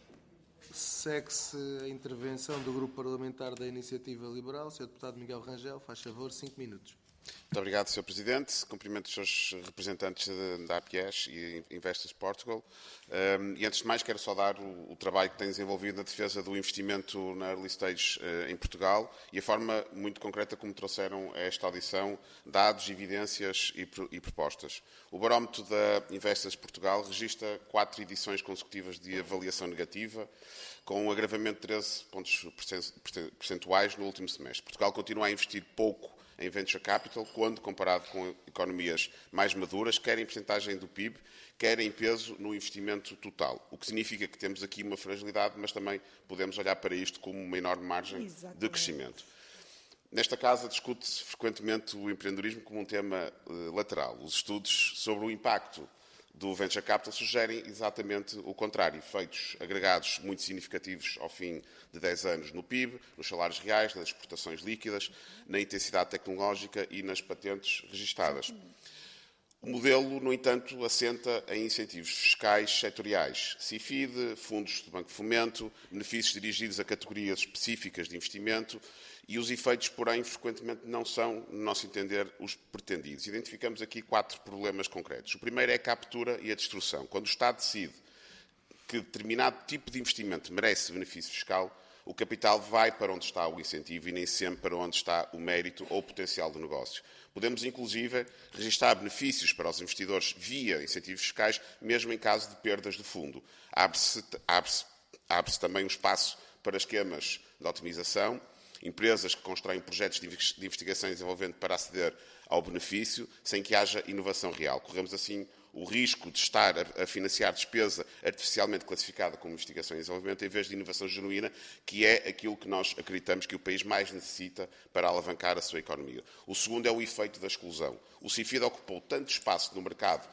Segue-se a intervenção do Grupo Parlamentar da Iniciativa Liberal. Sr. Deputado Miguel Rangel, faz favor, 5 minutos. Muito obrigado, Sr. Presidente. Cumprimento os seus representantes da APIES e Investors Portugal. E, antes de mais, quero saudar o trabalho que tem desenvolvido na defesa do investimento na early stage em Portugal e a forma muito concreta como trouxeram a esta audição dados, evidências e propostas. O barómetro da Investors Portugal registra 4 edições consecutivas de avaliação negativa, com um agravamento de 13 pontos percentuais no último semestre. Portugal continua a investir pouco em venture capital, quando comparado com economias mais maduras, quer em percentagem do PIB, quer em peso no investimento total. O que significa que temos aqui uma fragilidade, mas também podemos olhar para isto como uma enorme margem de crescimento. Nesta casa discute-se frequentemente o empreendedorismo como um tema lateral. Os estudos sobre o impacto do venture capital sugerem exatamente o contrário, efeitos agregados muito significativos ao fim de 10 anos no PIB, nos salários reais, nas exportações líquidas, na intensidade tecnológica e nas patentes registadas. O modelo, no entanto, assenta em incentivos fiscais setoriais, CIFID, fundos de banco de fomento, benefícios dirigidos a categorias específicas de investimento e os efeitos, porém, frequentemente não são, no nosso entender, os pretendidos. Identificamos aqui 4 problemas concretos. O primeiro é a captura e a destruição. Quando o Estado decide que determinado tipo de investimento merece benefício fiscal, o capital vai para onde está o incentivo e nem sempre para onde está o mérito ou o potencial do negócio. Podemos, inclusive, registrar benefícios para os investidores via incentivos fiscais, mesmo em caso de perdas de fundo. Abre-se também um espaço para esquemas de otimização, empresas que constroem projetos de investigação e desenvolvimento para aceder ao benefício, sem que haja inovação real. Corremos, assim, o risco de estar a financiar despesa artificialmente classificada como investigação e desenvolvimento, em vez de inovação genuína, que é aquilo que nós acreditamos que o país mais necessita para alavancar a sua economia. O segundo é o efeito da exclusão. O CIFID ocupou tanto espaço no mercado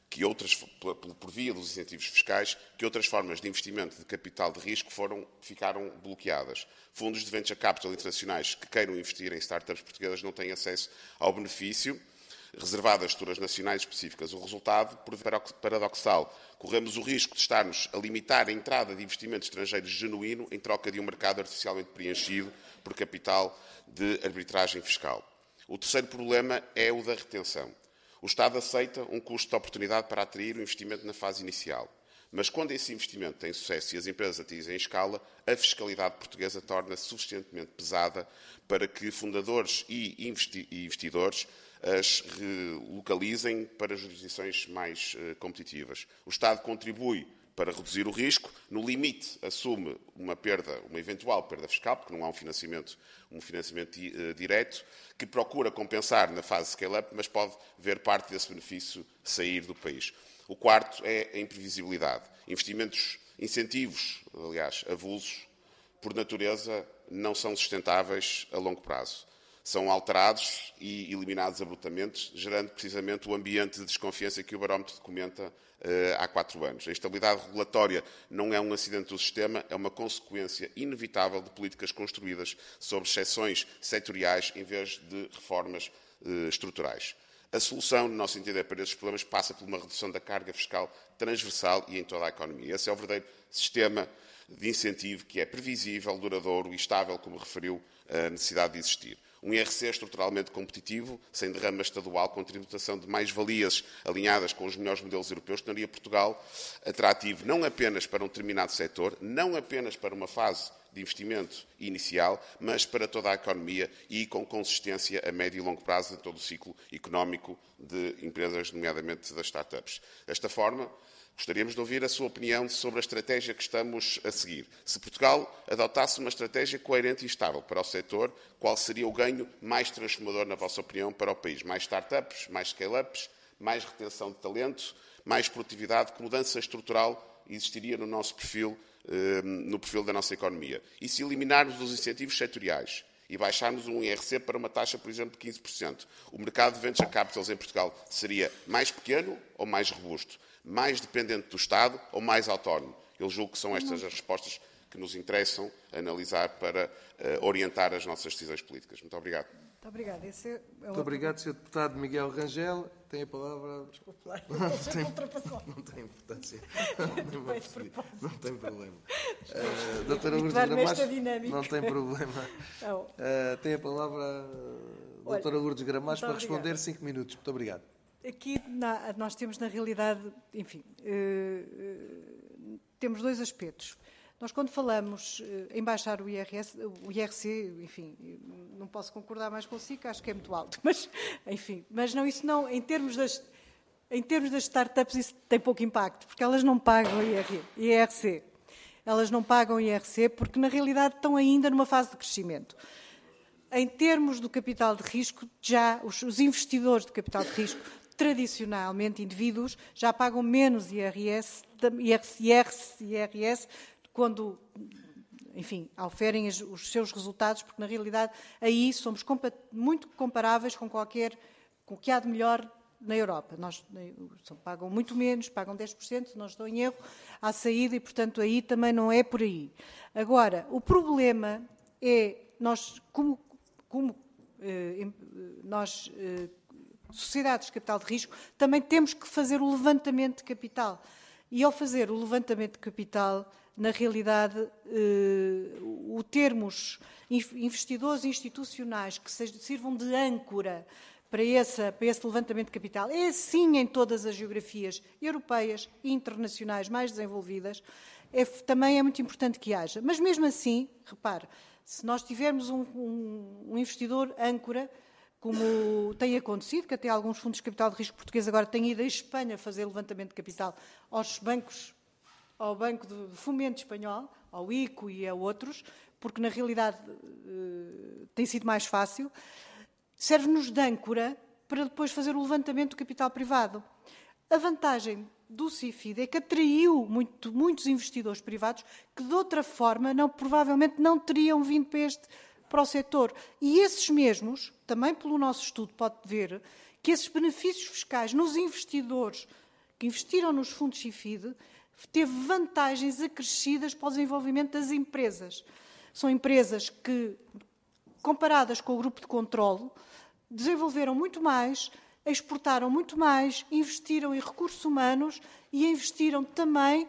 por via dos incentivos fiscais, que outras formas de investimento de capital de risco ficaram bloqueadas. Fundos de venture capital internacionais que queiram investir em startups portuguesas não têm acesso ao benefício, reservado a estruturas nacionais específicas. O resultado, por paradoxal, corremos o risco de estarmos a limitar a entrada de investimento estrangeiro genuíno em troca de um mercado artificialmente preenchido por capital de arbitragem fiscal. O terceiro problema é o da retenção. O Estado aceita um custo de oportunidade para atrair o investimento na fase inicial. Mas quando esse investimento tem sucesso e as empresas atingem escala, a fiscalidade portuguesa torna-se suficientemente pesada para que fundadores e investidores as relocalizem para jurisdições mais competitivas. O Estado contribui para reduzir o risco, no limite assume uma eventual perda fiscal, porque não há um financiamento direto, que procura compensar na fase scale-up, mas pode ver parte desse benefício sair do país. O quarto é a imprevisibilidade. Incentivos, aliás, avulsos, por natureza, não são sustentáveis a longo prazo. São alterados e eliminados abruptamente, gerando precisamente o ambiente de desconfiança que o barómetro documenta há 4 anos. A instabilidade regulatória não é um acidente do sistema, é uma consequência inevitável de políticas construídas sobre exceções setoriais em vez de reformas estruturais. A solução, no nosso entender, para estes problemas passa por uma redução da carga fiscal transversal e em toda a economia. Esse é o verdadeiro sistema de incentivo que é previsível, duradouro e estável, como referiu a necessidade de existir. Um IRC estruturalmente competitivo, sem derrama estadual, com tributação de mais-valias alinhadas com os melhores modelos europeus, tornaria Portugal atrativo não apenas para um determinado setor, não apenas para uma fase de investimento inicial, mas para toda a economia e com consistência a médio e longo prazo em todo o ciclo económico de empresas, nomeadamente das startups. Desta forma, Gostaríamos de ouvir a sua opinião sobre a estratégia que estamos a seguir. Se Portugal adotasse uma estratégia coerente e estável para o setor, qual seria o ganho mais transformador, na vossa opinião, para o país? Mais startups, mais scale-ups, mais retenção de talento, mais produtividade? Que mudança estrutural existiria no nosso perfil, no perfil da nossa economia? E se eliminarmos os incentivos setoriais e baixarmos um IRC para uma taxa, por exemplo, de 15%, o mercado de venture capitals em Portugal seria mais pequeno ou mais robusto? Mais dependente do Estado ou mais autónomo? Eu julgo que são estas as respostas que nos interessam analisar para orientar as nossas decisões políticas. Muito obrigado. Muito obrigada. Muito obrigado, Sr. Deputado Miguel Rangel. Tem a palavra. Desculpe lá, Não tem importância. Não tem problema. Doutora Lourdes Gramacho, não tem problema. Tem a palavra a doutora Lourdes Gramacho para responder 5 minutos. Muito obrigado. Aqui nós temos, na realidade, enfim, temos 2 aspectos. Nós, quando falamos em baixar o IRC, enfim, não posso concordar mais consigo, acho que é muito alto, mas, enfim, mas não, isso não, em termos das startups, isso tem pouco impacto, porque elas não pagam IRC. Elas não pagam IRC porque, na realidade, estão ainda numa fase de crescimento. Em termos do capital de risco, já os investidores de capital de risco, tradicionalmente indivíduos, já pagam menos IRS quando, enfim, oferem os seus resultados, porque, na realidade, aí somos muito comparáveis com o que há de melhor na Europa. Pagam muito menos, pagam 10%, se não estou em erro, à saída, e, portanto, aí também não é por aí. Agora, o problema é, nós, sociedades de capital de risco, também temos que fazer o levantamento de capital. E, ao fazer o levantamento de capital, na realidade, o termos investidores institucionais que sirvam de âncora para esse levantamento de capital, é assim em todas as geografias europeias e internacionais mais desenvolvidas, também é muito importante que haja. Mas, mesmo assim, repare, se nós tivermos um investidor âncora, como tem acontecido, que até alguns fundos de capital de risco português agora têm ido à Espanha fazer levantamento de capital ao Banco de Fomento Espanhol, ao ICO e a outros, porque na realidade tem sido mais fácil, serve-nos de âncora para depois fazer o levantamento do capital privado. A vantagem do CIFID é que atraiu muitos investidores privados que de outra forma provavelmente não teriam vindo para o setor. E esses mesmos, também pelo nosso estudo pode ver, que esses benefícios fiscais nos investidores que investiram nos fundos CIFID teve vantagens acrescidas para o desenvolvimento das empresas. São empresas que, comparadas com o grupo de controle, desenvolveram muito mais, exportaram muito mais, investiram em recursos humanos e investiram também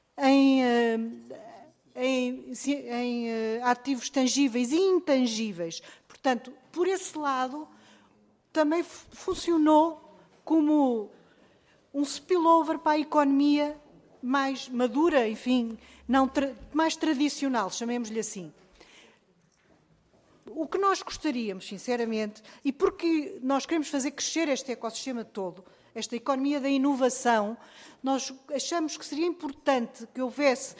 em ativos tangíveis e intangíveis. Portanto, por esse lado, também funcionou como um spillover para a economia mais madura, enfim, mais tradicional, chamemos-lhe assim. O que nós gostaríamos, sinceramente, e porque nós queremos fazer crescer este ecossistema todo, esta economia da inovação, nós achamos que seria importante que houvesse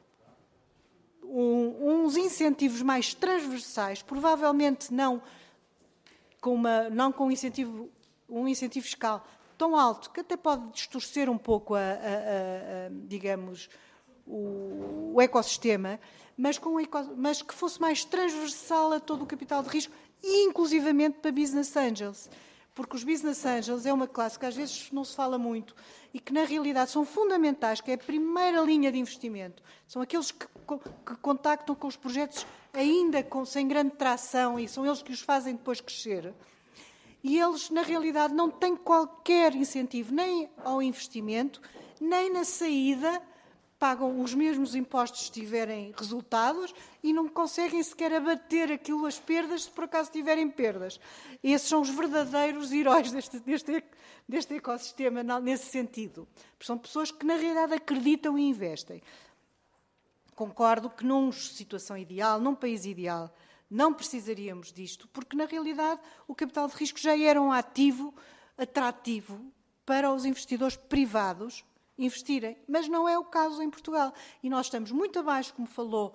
uns incentivos mais transversais, provavelmente não com um incentivo fiscal tão alto, que até pode distorcer um pouco digamos, o ecossistema, mas que fosse mais transversal a todo o capital de risco e, inclusivamente, para business angels. Porque os business angels é uma classe que às vezes não se fala muito e que, na realidade, são fundamentais, que é a primeira linha de investimento. São aqueles que contactam com os projetos ainda sem grande tração e são eles que os fazem depois crescer. E eles, na realidade, não têm qualquer incentivo nem ao investimento, nem na saída, pagam os mesmos impostos se tiverem resultados e não conseguem sequer abater as perdas se por acaso tiverem perdas. Esses são os verdadeiros heróis deste ecossistema, nesse sentido. São pessoas que, na realidade, acreditam e investem. Concordo que numa situação ideal, num país ideal, não precisaríamos disto, porque, na realidade, o capital de risco já era um ativo atrativo para os investidores privados investirem. Mas não é o caso em Portugal. E nós estamos muito abaixo, como falou,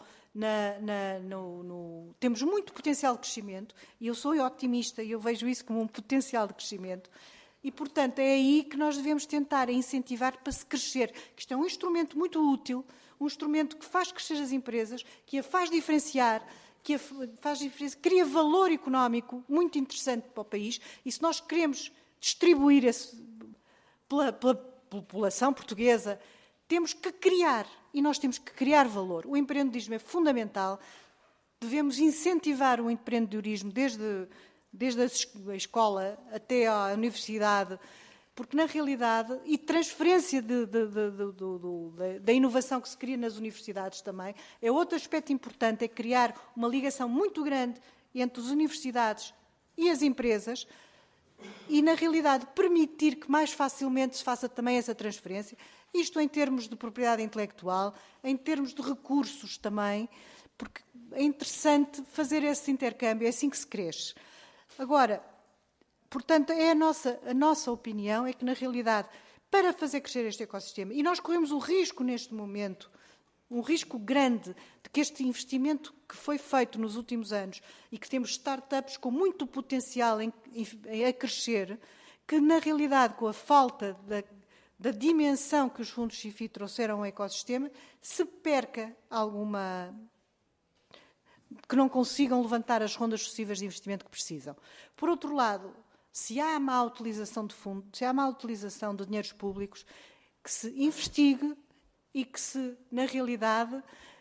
temos muito potencial de crescimento, e eu sou otimista e eu vejo isso como um potencial de crescimento. E, portanto, é aí que nós devemos tentar incentivar para se crescer. Que isto é um instrumento muito útil, um instrumento que faz crescer as empresas, que a faz diferenciar, que faz diferença, cria valor económico muito interessante para o país, e se nós queremos distribuir esse pela população portuguesa, temos que criar, e nós temos que criar valor. O empreendedorismo é fundamental, devemos incentivar o empreendedorismo desde a escola até à universidade, porque, na realidade, e transferência da inovação que se cria nas universidades também, é outro aspecto importante, é criar uma ligação muito grande entre as universidades e as empresas e, na realidade, permitir que mais facilmente se faça também essa transferência, isto em termos de propriedade intelectual, em termos de recursos também, porque é interessante fazer esse intercâmbio, é assim que se cresce. Agora, portanto, a nossa opinião é que, na realidade, para fazer crescer este ecossistema, e nós corremos o risco neste momento, um risco grande, de que este investimento que foi feito nos últimos anos e que temos startups com muito potencial a crescer, que, na realidade, com a falta da dimensão que os fundos SIFI trouxeram ao ecossistema, se perca alguma... que não consigam levantar as rondas sucessivas de investimento que precisam. Por outro lado, se há má utilização de fundos, se há má utilização de dinheiros públicos, que se investigue e que na realidade,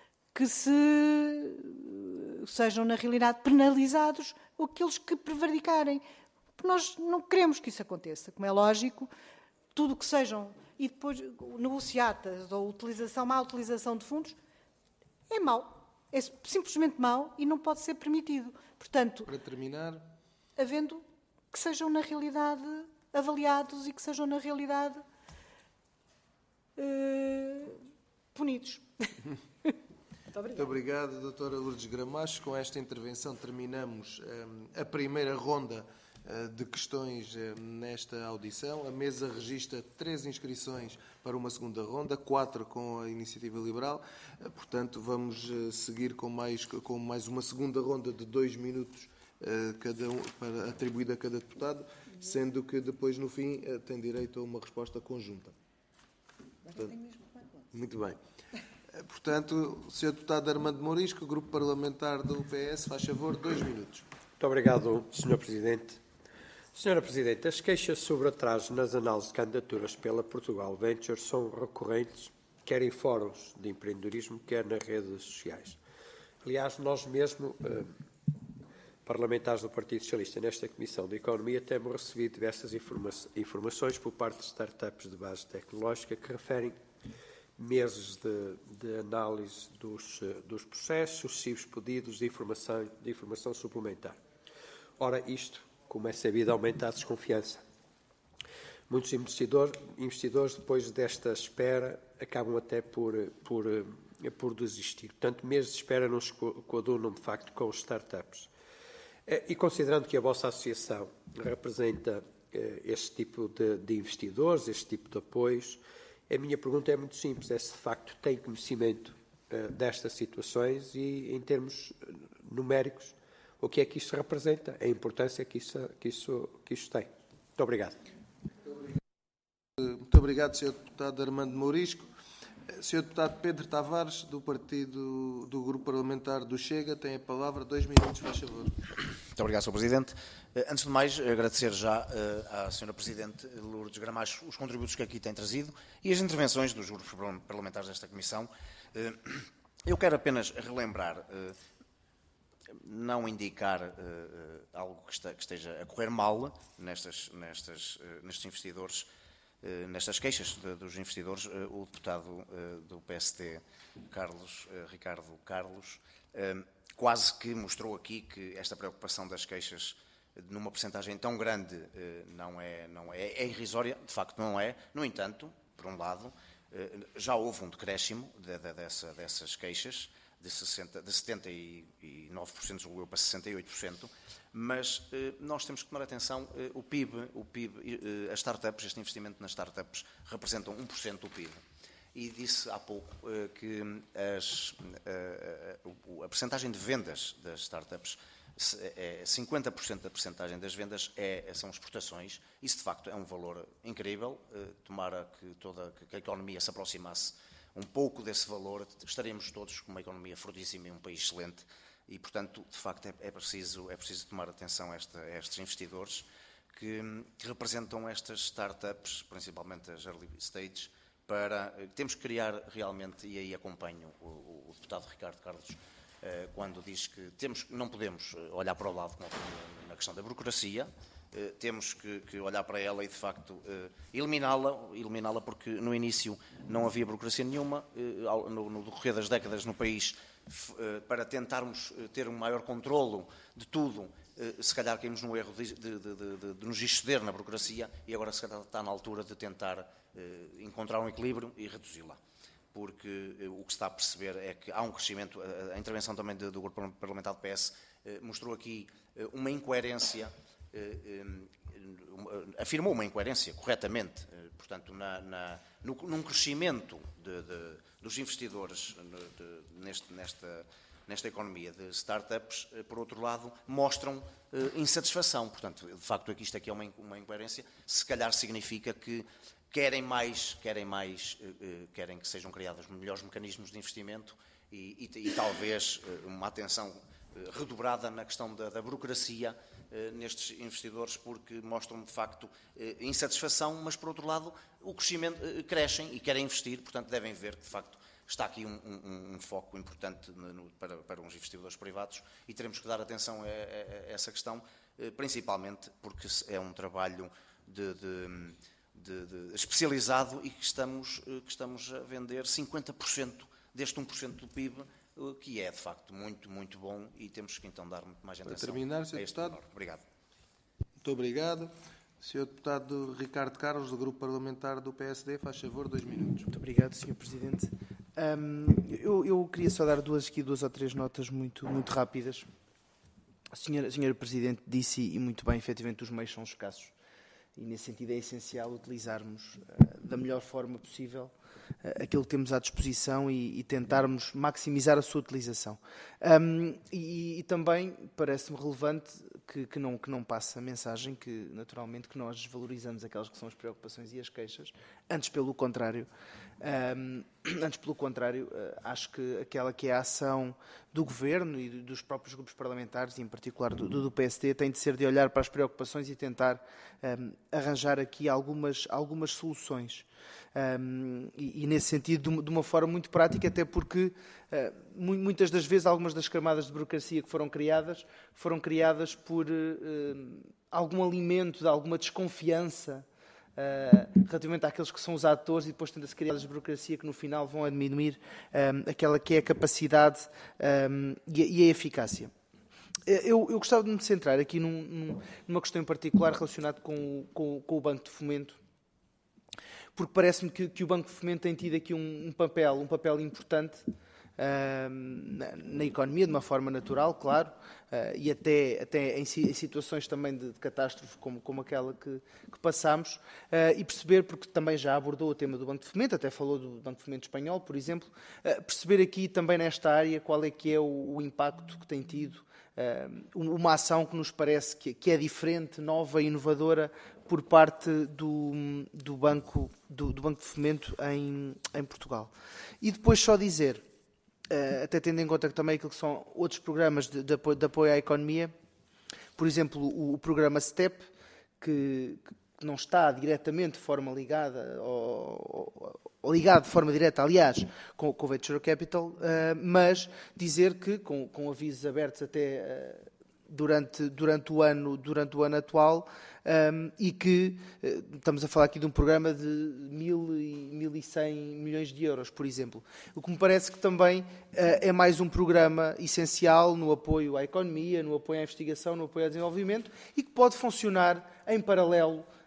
sejam, na realidade, penalizados aqueles que prevaricarem. Porque nós não queremos que isso aconteça, como é lógico, tudo que sejam, e depois negociatas ou má utilização de fundos, é mau. É simplesmente mau e não pode ser permitido. Portanto, para terminar, havendo que sejam, na realidade, avaliados e que sejam, na realidade, punidos. Muito obrigado, doutora Lourdes Gramacho. Com esta intervenção terminamos a primeira ronda de questões nesta audição. A mesa registra 3 inscrições para uma segunda ronda, 4 com a Iniciativa Liberal. Portanto, vamos seguir com mais uma segunda ronda de 2 minutos atribuída a cada deputado, sendo que depois, no fim, tem direito a uma resposta conjunta. Portanto, muito bem. Portanto, Sr. Deputado Armando Mourisco, Grupo Parlamentar do PS, faz favor, 2 minutos. Muito obrigado, Sr. Presidente. Sra. Presidente, as queixas sobre atraso nas análises de candidaturas pela Portugal Ventures são recorrentes, quer em fóruns de empreendedorismo, quer nas redes sociais. Aliás, nós mesmo, parlamentares do Partido Socialista, nesta Comissão de Economia, temos recebido diversas informações por parte de startups de base tecnológica que referem meses de análise dos processos, sucessivos pedidos de informação suplementar. Ora, isto, como é sabido, aumenta a desconfiança. Muitos investidores, depois desta espera, acabam até por desistir. Portanto, meses de espera não se coadunam, de facto, com os startups. E considerando que a vossa associação representa este tipo de investidores, este tipo de apoios, a minha pergunta é muito simples, é se de facto tem conhecimento destas situações e, em termos numéricos, o que é que isto representa, a importância que isso tem. Muito obrigado. Muito obrigado, Sr. Deputado Armando Mourisco. Sr. Deputado Pedro Tavares, do Grupo Parlamentar do Chega, tem a palavra. 2 minutos, faz favor. Muito obrigado, Sr. Presidente. Antes de mais, agradecer já à Sra. Presidente Lourdes Gramacho os contributos que aqui tem trazido e as intervenções dos grupos parlamentares desta Comissão. Eu quero apenas relembrar, não indicar algo que esteja a correr mal nestes investidores, nestas queixas dos investidores. O deputado do PSD, Ricardo Carlos, quase que mostrou aqui que esta preocupação das queixas numa percentagem tão grande é irrisória. De facto não é. No entanto, por um lado, já houve um decréscimo dessas queixas de 79%, julgo eu, para 68%, mas nós temos que tomar atenção, o PIB, as startups, este investimento nas startups representam 1% do PIB. E disse há pouco que a percentagem de vendas das startups, 50% da percentagem das vendas são exportações. Isso, de facto, é um valor incrível. Tomara que a economia se aproximasse um pouco desse valor, estaríamos todos com uma economia fortíssima e um país excelente. E, portanto, de facto, é preciso tomar atenção a estes investidores que representam estas startups, principalmente as early stage. Temos que criar realmente, e aí acompanho o deputado Ricardo Carlos, quando diz que não podemos olhar para o lado como na questão da burocracia, temos que olhar para ela e, de facto, eliminá-la, porque no início não havia burocracia nenhuma, no decorrer das décadas no país, para tentarmos ter um maior controlo de tudo, se calhar caímos no erro de nos exceder na burocracia, e agora se calhar está na altura de tentar encontrar um equilíbrio e reduzi-la. Porque o que se está a perceber é que há um crescimento, a intervenção também do Grupo Parlamentar do PS mostrou aqui uma incoerência, afirmou uma incoerência, corretamente, portanto, num crescimento dos investidores nesta economia de startups, por outro lado, mostram insatisfação. Portanto, de facto, isto aqui é uma incoerência. Se calhar significa que querem que sejam criados melhores mecanismos de investimento e talvez uma atenção redobrada na questão da burocracia nestes investidores, porque mostram de facto insatisfação, mas por outro lado o crescimento crescem e querem investir, portanto devem ver que de facto está aqui um foco importante para uns investidores privados, e teremos que dar atenção a essa questão, principalmente porque é um trabalho especializado e que estamos a vender 50% deste 1% do PIB, que é de facto muito, muito bom, e temos que então dar muito mais atenção. Para terminar, Sr. Deputado. Obrigado. Muito obrigado. Sr. Deputado Ricardo Carlos, do Grupo Parlamentar do PSD, faz favor, 2 minutos. Muito obrigado, Sr. Presidente. Eu queria só dar duas ou três notas muito rápidas. A senhora Presidente disse, e muito bem, efetivamente os meios são escassos. E, nesse sentido, é essencial utilizarmos da melhor forma possível aquilo que temos à disposição e tentarmos maximizar a sua utilização. E também parece-me relevante que não passe a mensagem que, naturalmente, que nós desvalorizamos aquelas que são as preocupações e as queixas. Antes, pelo contrário, acho que aquela que é a ação do Governo e dos próprios grupos parlamentares, e em particular do PSD, tem de ser de olhar para as preocupações e tentar arranjar aqui algumas soluções. E nesse sentido, de uma forma muito prática, até porque muitas das vezes algumas das camadas de burocracia que foram criadas por algum alimento de alguma desconfiança relativamente àqueles que são os atores, e depois tenta-se criar as burocracia que no final vão a diminuir aquela que é a capacidade e a eficácia. Eu gostava de me centrar aqui numa questão em particular relacionada com o Banco de Fomento, porque parece-me que o Banco de Fomento tem tido aqui um papel importante na economia, de uma forma natural, claro, e até em situações também de catástrofe como aquela que passámos, e perceber, porque também já abordou o tema do Banco de Fomento, até falou do Banco de Fomento espanhol, por exemplo, perceber aqui também nesta área qual é que é o impacto que tem tido uma ação que nos parece que é diferente, nova e inovadora por parte do Banco de Fomento em Portugal. E depois só dizer, até tendo em conta que também aquilo que são outros programas de apoio à economia, por exemplo, o programa STEP, que não está diretamente de forma ligada, ou ligado de forma direta, aliás, com o Venture Capital, mas dizer que, com avisos abertos até durante o ano atual, e que estamos a falar aqui de um programa de 1.000 e 1.100 milhões de euros, por exemplo. O que me parece que também é mais um programa essencial no apoio à economia, no apoio à investigação, no apoio ao desenvolvimento, e que pode funcionar em paralelo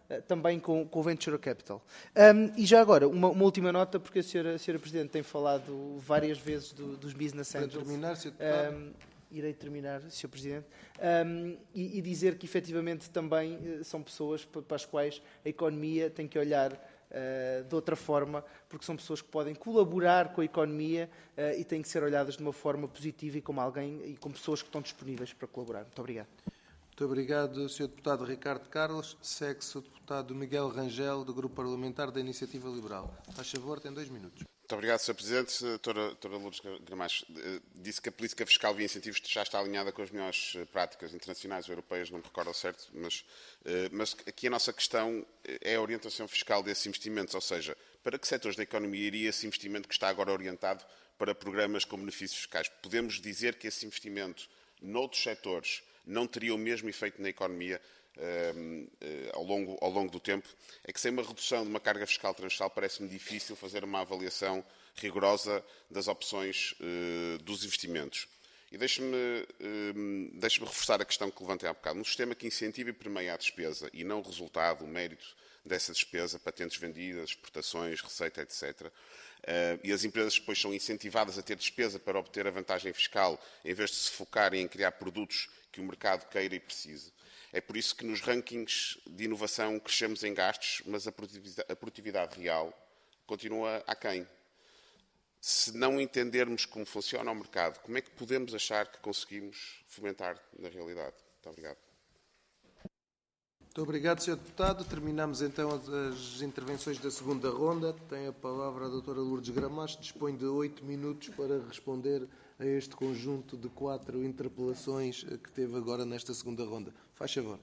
também com o Venture Capital. E já agora, uma última nota, porque a senhora Presidente tem falado várias vezes dos Business Angels. Para terminar, Sr. Deputado. Irei terminar, Sr. Presidente, e dizer que efetivamente também são pessoas para as quais a economia tem que olhar de outra forma, porque são pessoas que podem colaborar com a economia e têm que ser olhadas de uma forma positiva e como pessoas que estão disponíveis para colaborar. Muito obrigado. Muito obrigado, Sr. Deputado Ricardo Carlos. Segue-se o Deputado Miguel Rangel, do Grupo Parlamentar da Iniciativa Liberal. Faz favor, tem 2 minutos. Muito obrigado, Sr. Presidente. Doutora Lourdes Gramacho disse que a política fiscal via incentivos já está alinhada com as melhores práticas internacionais ou europeias, não me recordo ao certo, mas aqui a nossa questão é a orientação fiscal desses investimentos, ou seja, para que setores da economia iria esse investimento que está agora orientado para programas com benefícios fiscais? Podemos dizer que esse investimento noutros setores não teria o mesmo efeito na economia ao longo do tempo? É que sem uma redução de uma carga fiscal transversal parece-me difícil fazer uma avaliação rigorosa das opções dos investimentos. E deixe-me reforçar a questão que levantei há bocado. Um sistema que incentiva e permeia a despesa e não o resultado, o mérito dessa despesa, patentes vendidas, exportações, receita, etc., e as empresas depois são incentivadas a ter despesa para obter a vantagem fiscal, em vez de se focarem em criar produtos que o mercado queira e precise. É por isso que nos rankings de inovação crescemos em gastos, mas a produtividade real continua aquém. Se não entendermos como funciona o mercado, como é que podemos achar que conseguimos fomentar na realidade? Muito obrigado. Muito obrigado, Sr. Deputado. Terminamos então as intervenções da segunda ronda. Tem a palavra a doutora Lourdes Gramacho. Dispõe de 8 minutos para responder a este conjunto de 4 interpelações que teve agora nesta segunda ronda. Faz favor.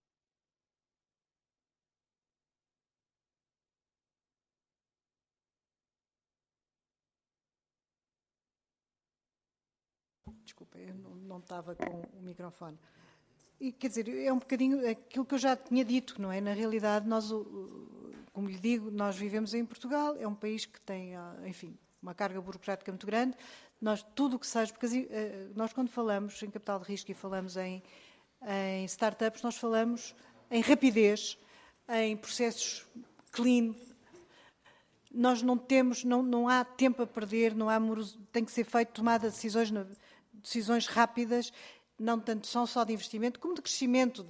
Desculpa, eu não estava com o microfone. E, quer dizer, é um bocadinho aquilo que eu já tinha dito, não é? Na realidade, nós, como lhe digo, nós vivemos em Portugal, é um país que tem, enfim, uma carga burocrática muito grande. Tudo o que seja, porque nós quando falamos em capital de risco e falamos em startups, nós falamos em rapidez, em processos clean. Nós não há tempo a perder, tem que ser tomada decisões rápidas, não tanto só de investimento, como de crescimento.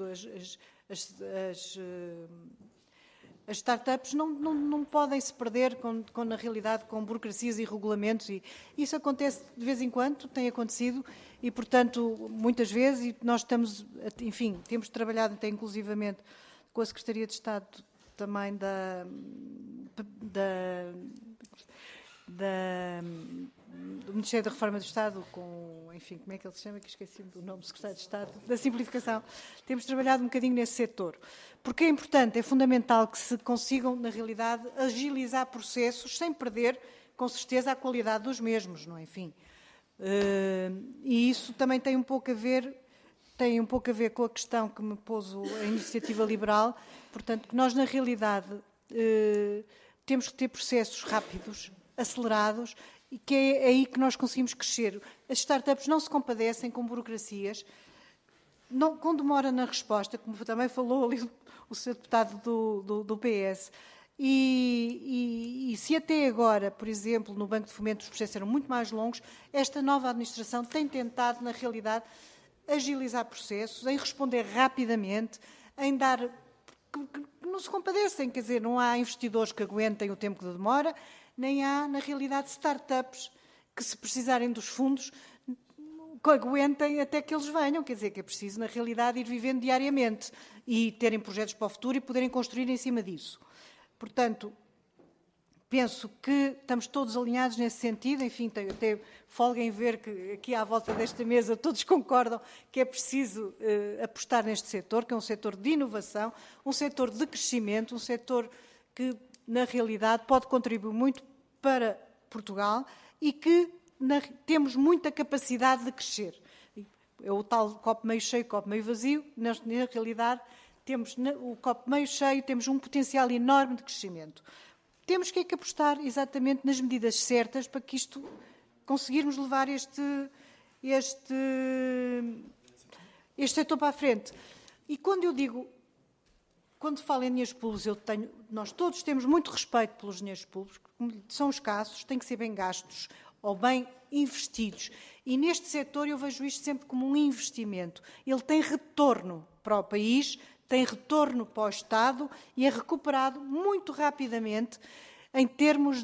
As startups não podem se perder na realidade com burocracias e regulamentos, e isso acontece de vez em quando, tem acontecido, e portanto muitas vezes, e nós temos trabalhado até inclusivamente com a Secretaria de Estado também do Ministério da Reforma do Estado, como é que ele se chama, que esqueci-me do nome do Secretário de Estado, da simplificação. Temos trabalhado um bocadinho nesse setor, porque é importante, é fundamental que se consigam, na realidade, agilizar processos sem perder, com certeza, a qualidade dos mesmos, não é? Enfim. E isso também tem um pouco a ver com a questão que me pôs a Iniciativa Liberal, portanto, que nós, na realidade, temos que ter processos rápidos, acelerados, e que é aí que nós conseguimos crescer. As startups não se compadecem com burocracias, com demora na resposta, como também falou ali o Sr. Deputado do PS. E se até agora, por exemplo, no Banco de Fomento os processos eram muito mais longos, esta nova administração tem tentado, na realidade, agilizar processos, em responder rapidamente, em dar... Não se compadecem, quer dizer, não há investidores que aguentem o tempo que demora, nem há, na realidade, startups que, se precisarem dos fundos, que aguentem até que eles venham. Quer dizer, que é preciso, na realidade, ir vivendo diariamente e terem projetos para o futuro e poderem construir em cima disso. Portanto, penso que estamos todos alinhados nesse sentido. Enfim, até folga em ver que aqui à volta desta mesa todos concordam que é preciso apostar neste setor, que é um setor de inovação, um setor de crescimento, um setor que, na realidade, pode contribuir muito para Portugal e que temos muita capacidade de crescer. É o tal copo meio cheio, copo meio vazio. Na realidade, temos o copo meio cheio, temos um potencial enorme de crescimento. Temos que apostar exatamente nas medidas certas para que conseguirmos levar este setor para a frente. E quando quando se fala em dinheiros públicos, nós todos temos muito respeito pelos dinheiros públicos, são escassos, têm que ser bem gastos ou bem investidos. E neste setor eu vejo isto sempre como um investimento. Ele tem retorno para o país, tem retorno para o Estado e é recuperado muito rapidamente em termos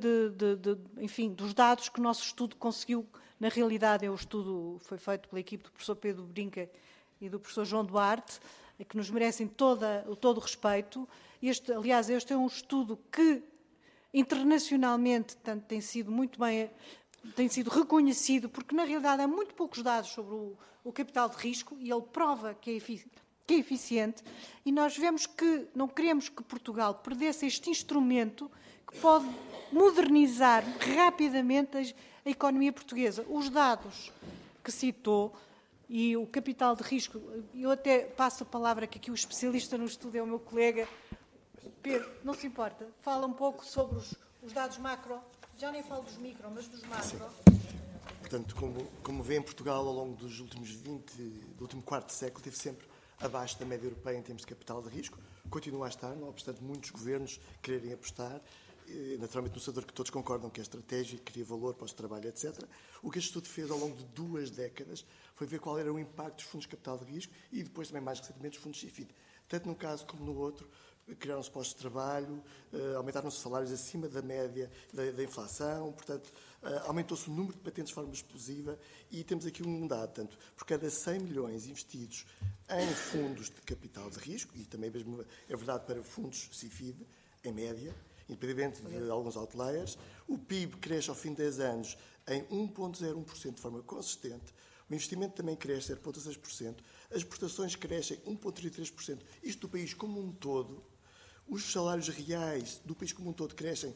enfim, dos dados que o nosso estudo conseguiu. Na realidade, o estudo foi feito pela equipe do professor Pedro Brinca e do professor João Duarte, que nos merecem todo o respeito. Aliás, este é um estudo que internacionalmente tem sido muito bem, tem sido reconhecido, porque na realidade há muito poucos dados sobre o capital de risco e ele prova que é eficiente, e nós vemos que não queremos que Portugal perdesse este instrumento que pode modernizar rapidamente a economia portuguesa. Os dados que citou e o capital de risco, eu até passo a palavra que aqui o especialista no estudo é o meu colega Pedro, não se importa, fala um pouco sobre os dados macro, já nem falo dos micro, mas dos macro. Sim. Portanto, como vê, em Portugal, ao longo dos últimos do último quarto de século, esteve sempre abaixo da média europeia em termos de capital de risco, continua a estar, não obstante muitos governos quererem apostar, naturalmente no setor que todos concordam que é estratégico, cria valor para o trabalho, etc. O que este estudo fez ao longo de 2 décadas foi ver qual era o impacto dos fundos de capital de risco e depois também, mais recentemente, os fundos CIFID. Tanto num caso como no outro, criaram-se postos de trabalho, aumentaram-se salários acima da média da inflação, portanto, aumentou-se o número de patentes de forma explosiva e temos aqui um dado, portanto, por cada 100 milhões investidos em fundos de capital de risco, e também mesmo é verdade para fundos CIFID, em média, independente de alguns outliers, o PIB cresce ao fim de 10 anos em 1,01% de forma consistente, o investimento também cresce 0,6%, as exportações crescem 1,33%, isto do país como um todo. Os salários reais do país como um todo crescem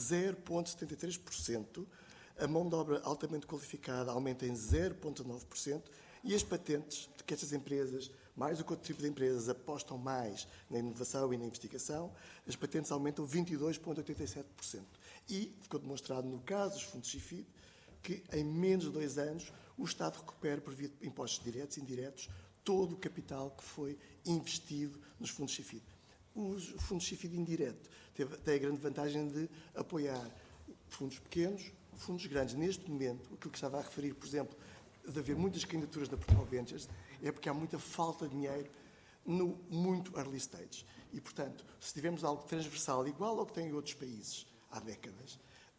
0,73%, a mão de obra altamente qualificada aumenta em 0,9% e as patentes de que estas empresas, mais o que outro tipo de empresas, apostam mais na inovação e na investigação, as patentes aumentam 22,87%. E ficou demonstrado no caso dos fundos CIFID que em menos de 2 anos o Estado recupera, por via de impostos diretos e indiretos, todo o capital que foi investido nos fundos CIFID. Os fundos CIFID indireto têm a grande vantagem de apoiar fundos pequenos, fundos grandes. Neste momento, aquilo que estava a referir, por exemplo, de haver muitas candidaturas na Portugal Ventures, é porque há muita falta de dinheiro no muito early stage. E, portanto, se tivermos algo transversal, igual ao que tem em outros países há décadas,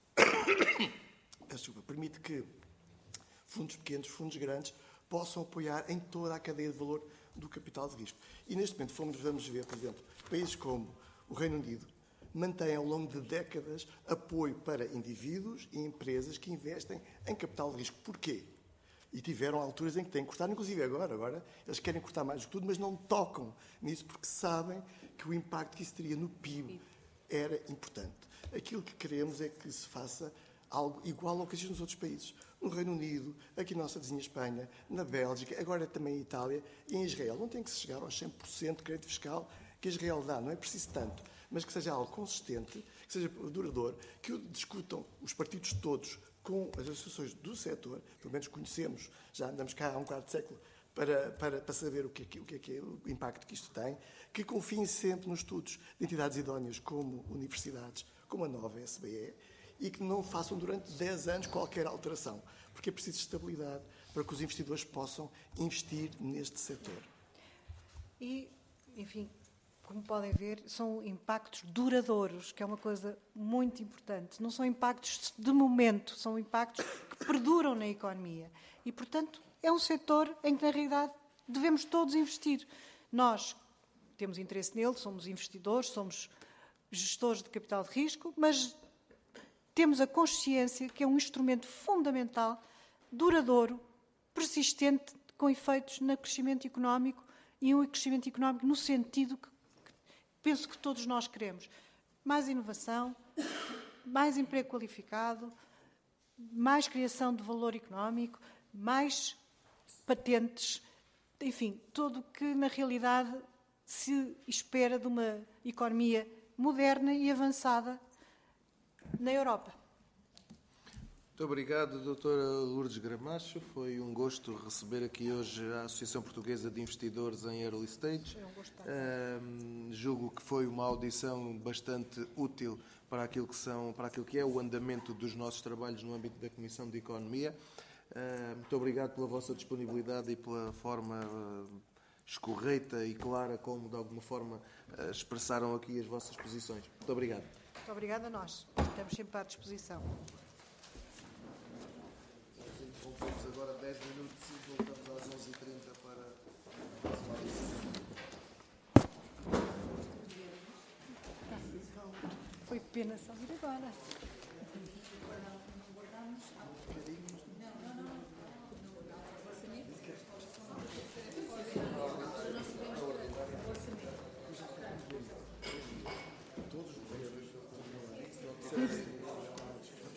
permite que fundos pequenos, fundos grandes, possam apoiar em toda a cadeia de valor do capital de risco. E, neste momento, vamos ver, por exemplo, países como o Reino Unido mantêm, ao longo de décadas, apoio para indivíduos e empresas que investem em capital de risco. Porquê? E tiveram alturas em que têm que cortar, inclusive agora eles querem cortar mais do que tudo, mas não tocam nisso porque sabem que o impacto que isso teria no PIB era importante. Aquilo que queremos é que se faça algo igual ao que existe nos outros países. No Reino Unido, aqui na nossa vizinha Espanha, na Bélgica, agora também em Itália e em Israel. Não tem que se chegar aos 100% de crédito fiscal que Israel dá, não é preciso tanto, mas que seja algo consistente, que seja duradouro, que o discutam os partidos todos com as associações do setor, pelo menos conhecemos, já andamos cá há um quarto de século, para saber o que é o impacto que isto tem, que confiem sempre nos estudos de entidades idóneas como universidades, como a nova SBE, e que não façam durante 10 anos qualquer alteração, porque é preciso estabilidade para que os investidores possam investir neste setor. E, enfim, como podem ver, são impactos duradouros, que é uma coisa muito importante. Não são impactos de momento, são impactos que perduram na economia. E, portanto, é um setor em que, na realidade, devemos todos investir. Nós temos interesse nele, somos investidores, somos gestores de capital de risco, mas temos a consciência que é um instrumento fundamental, duradouro, persistente, com efeitos no crescimento económico e um crescimento económico no sentido que penso que todos nós queremos. Mais inovação, mais emprego qualificado, mais criação de valor económico, mais patentes, enfim, tudo o que na realidade se espera de uma economia moderna e avançada na Europa. Muito obrigado, doutora Lourdes Gramacho. Foi um gosto receber aqui hoje a Associação Portuguesa de Investidores em Early Stage. Julgo que foi uma audição bastante útil para aquilo que é o andamento dos nossos trabalhos no âmbito da Comissão de Economia. Muito obrigado pela vossa disponibilidade e pela forma escorreita e clara como, de alguma forma, expressaram aqui as vossas posições. Muito obrigado. Muito obrigada a nós. Estamos sempre à disposição. Interrompemos agora 10 minutos e voltamos às 11h30 para a próxima audição. Foi pena só vir agora.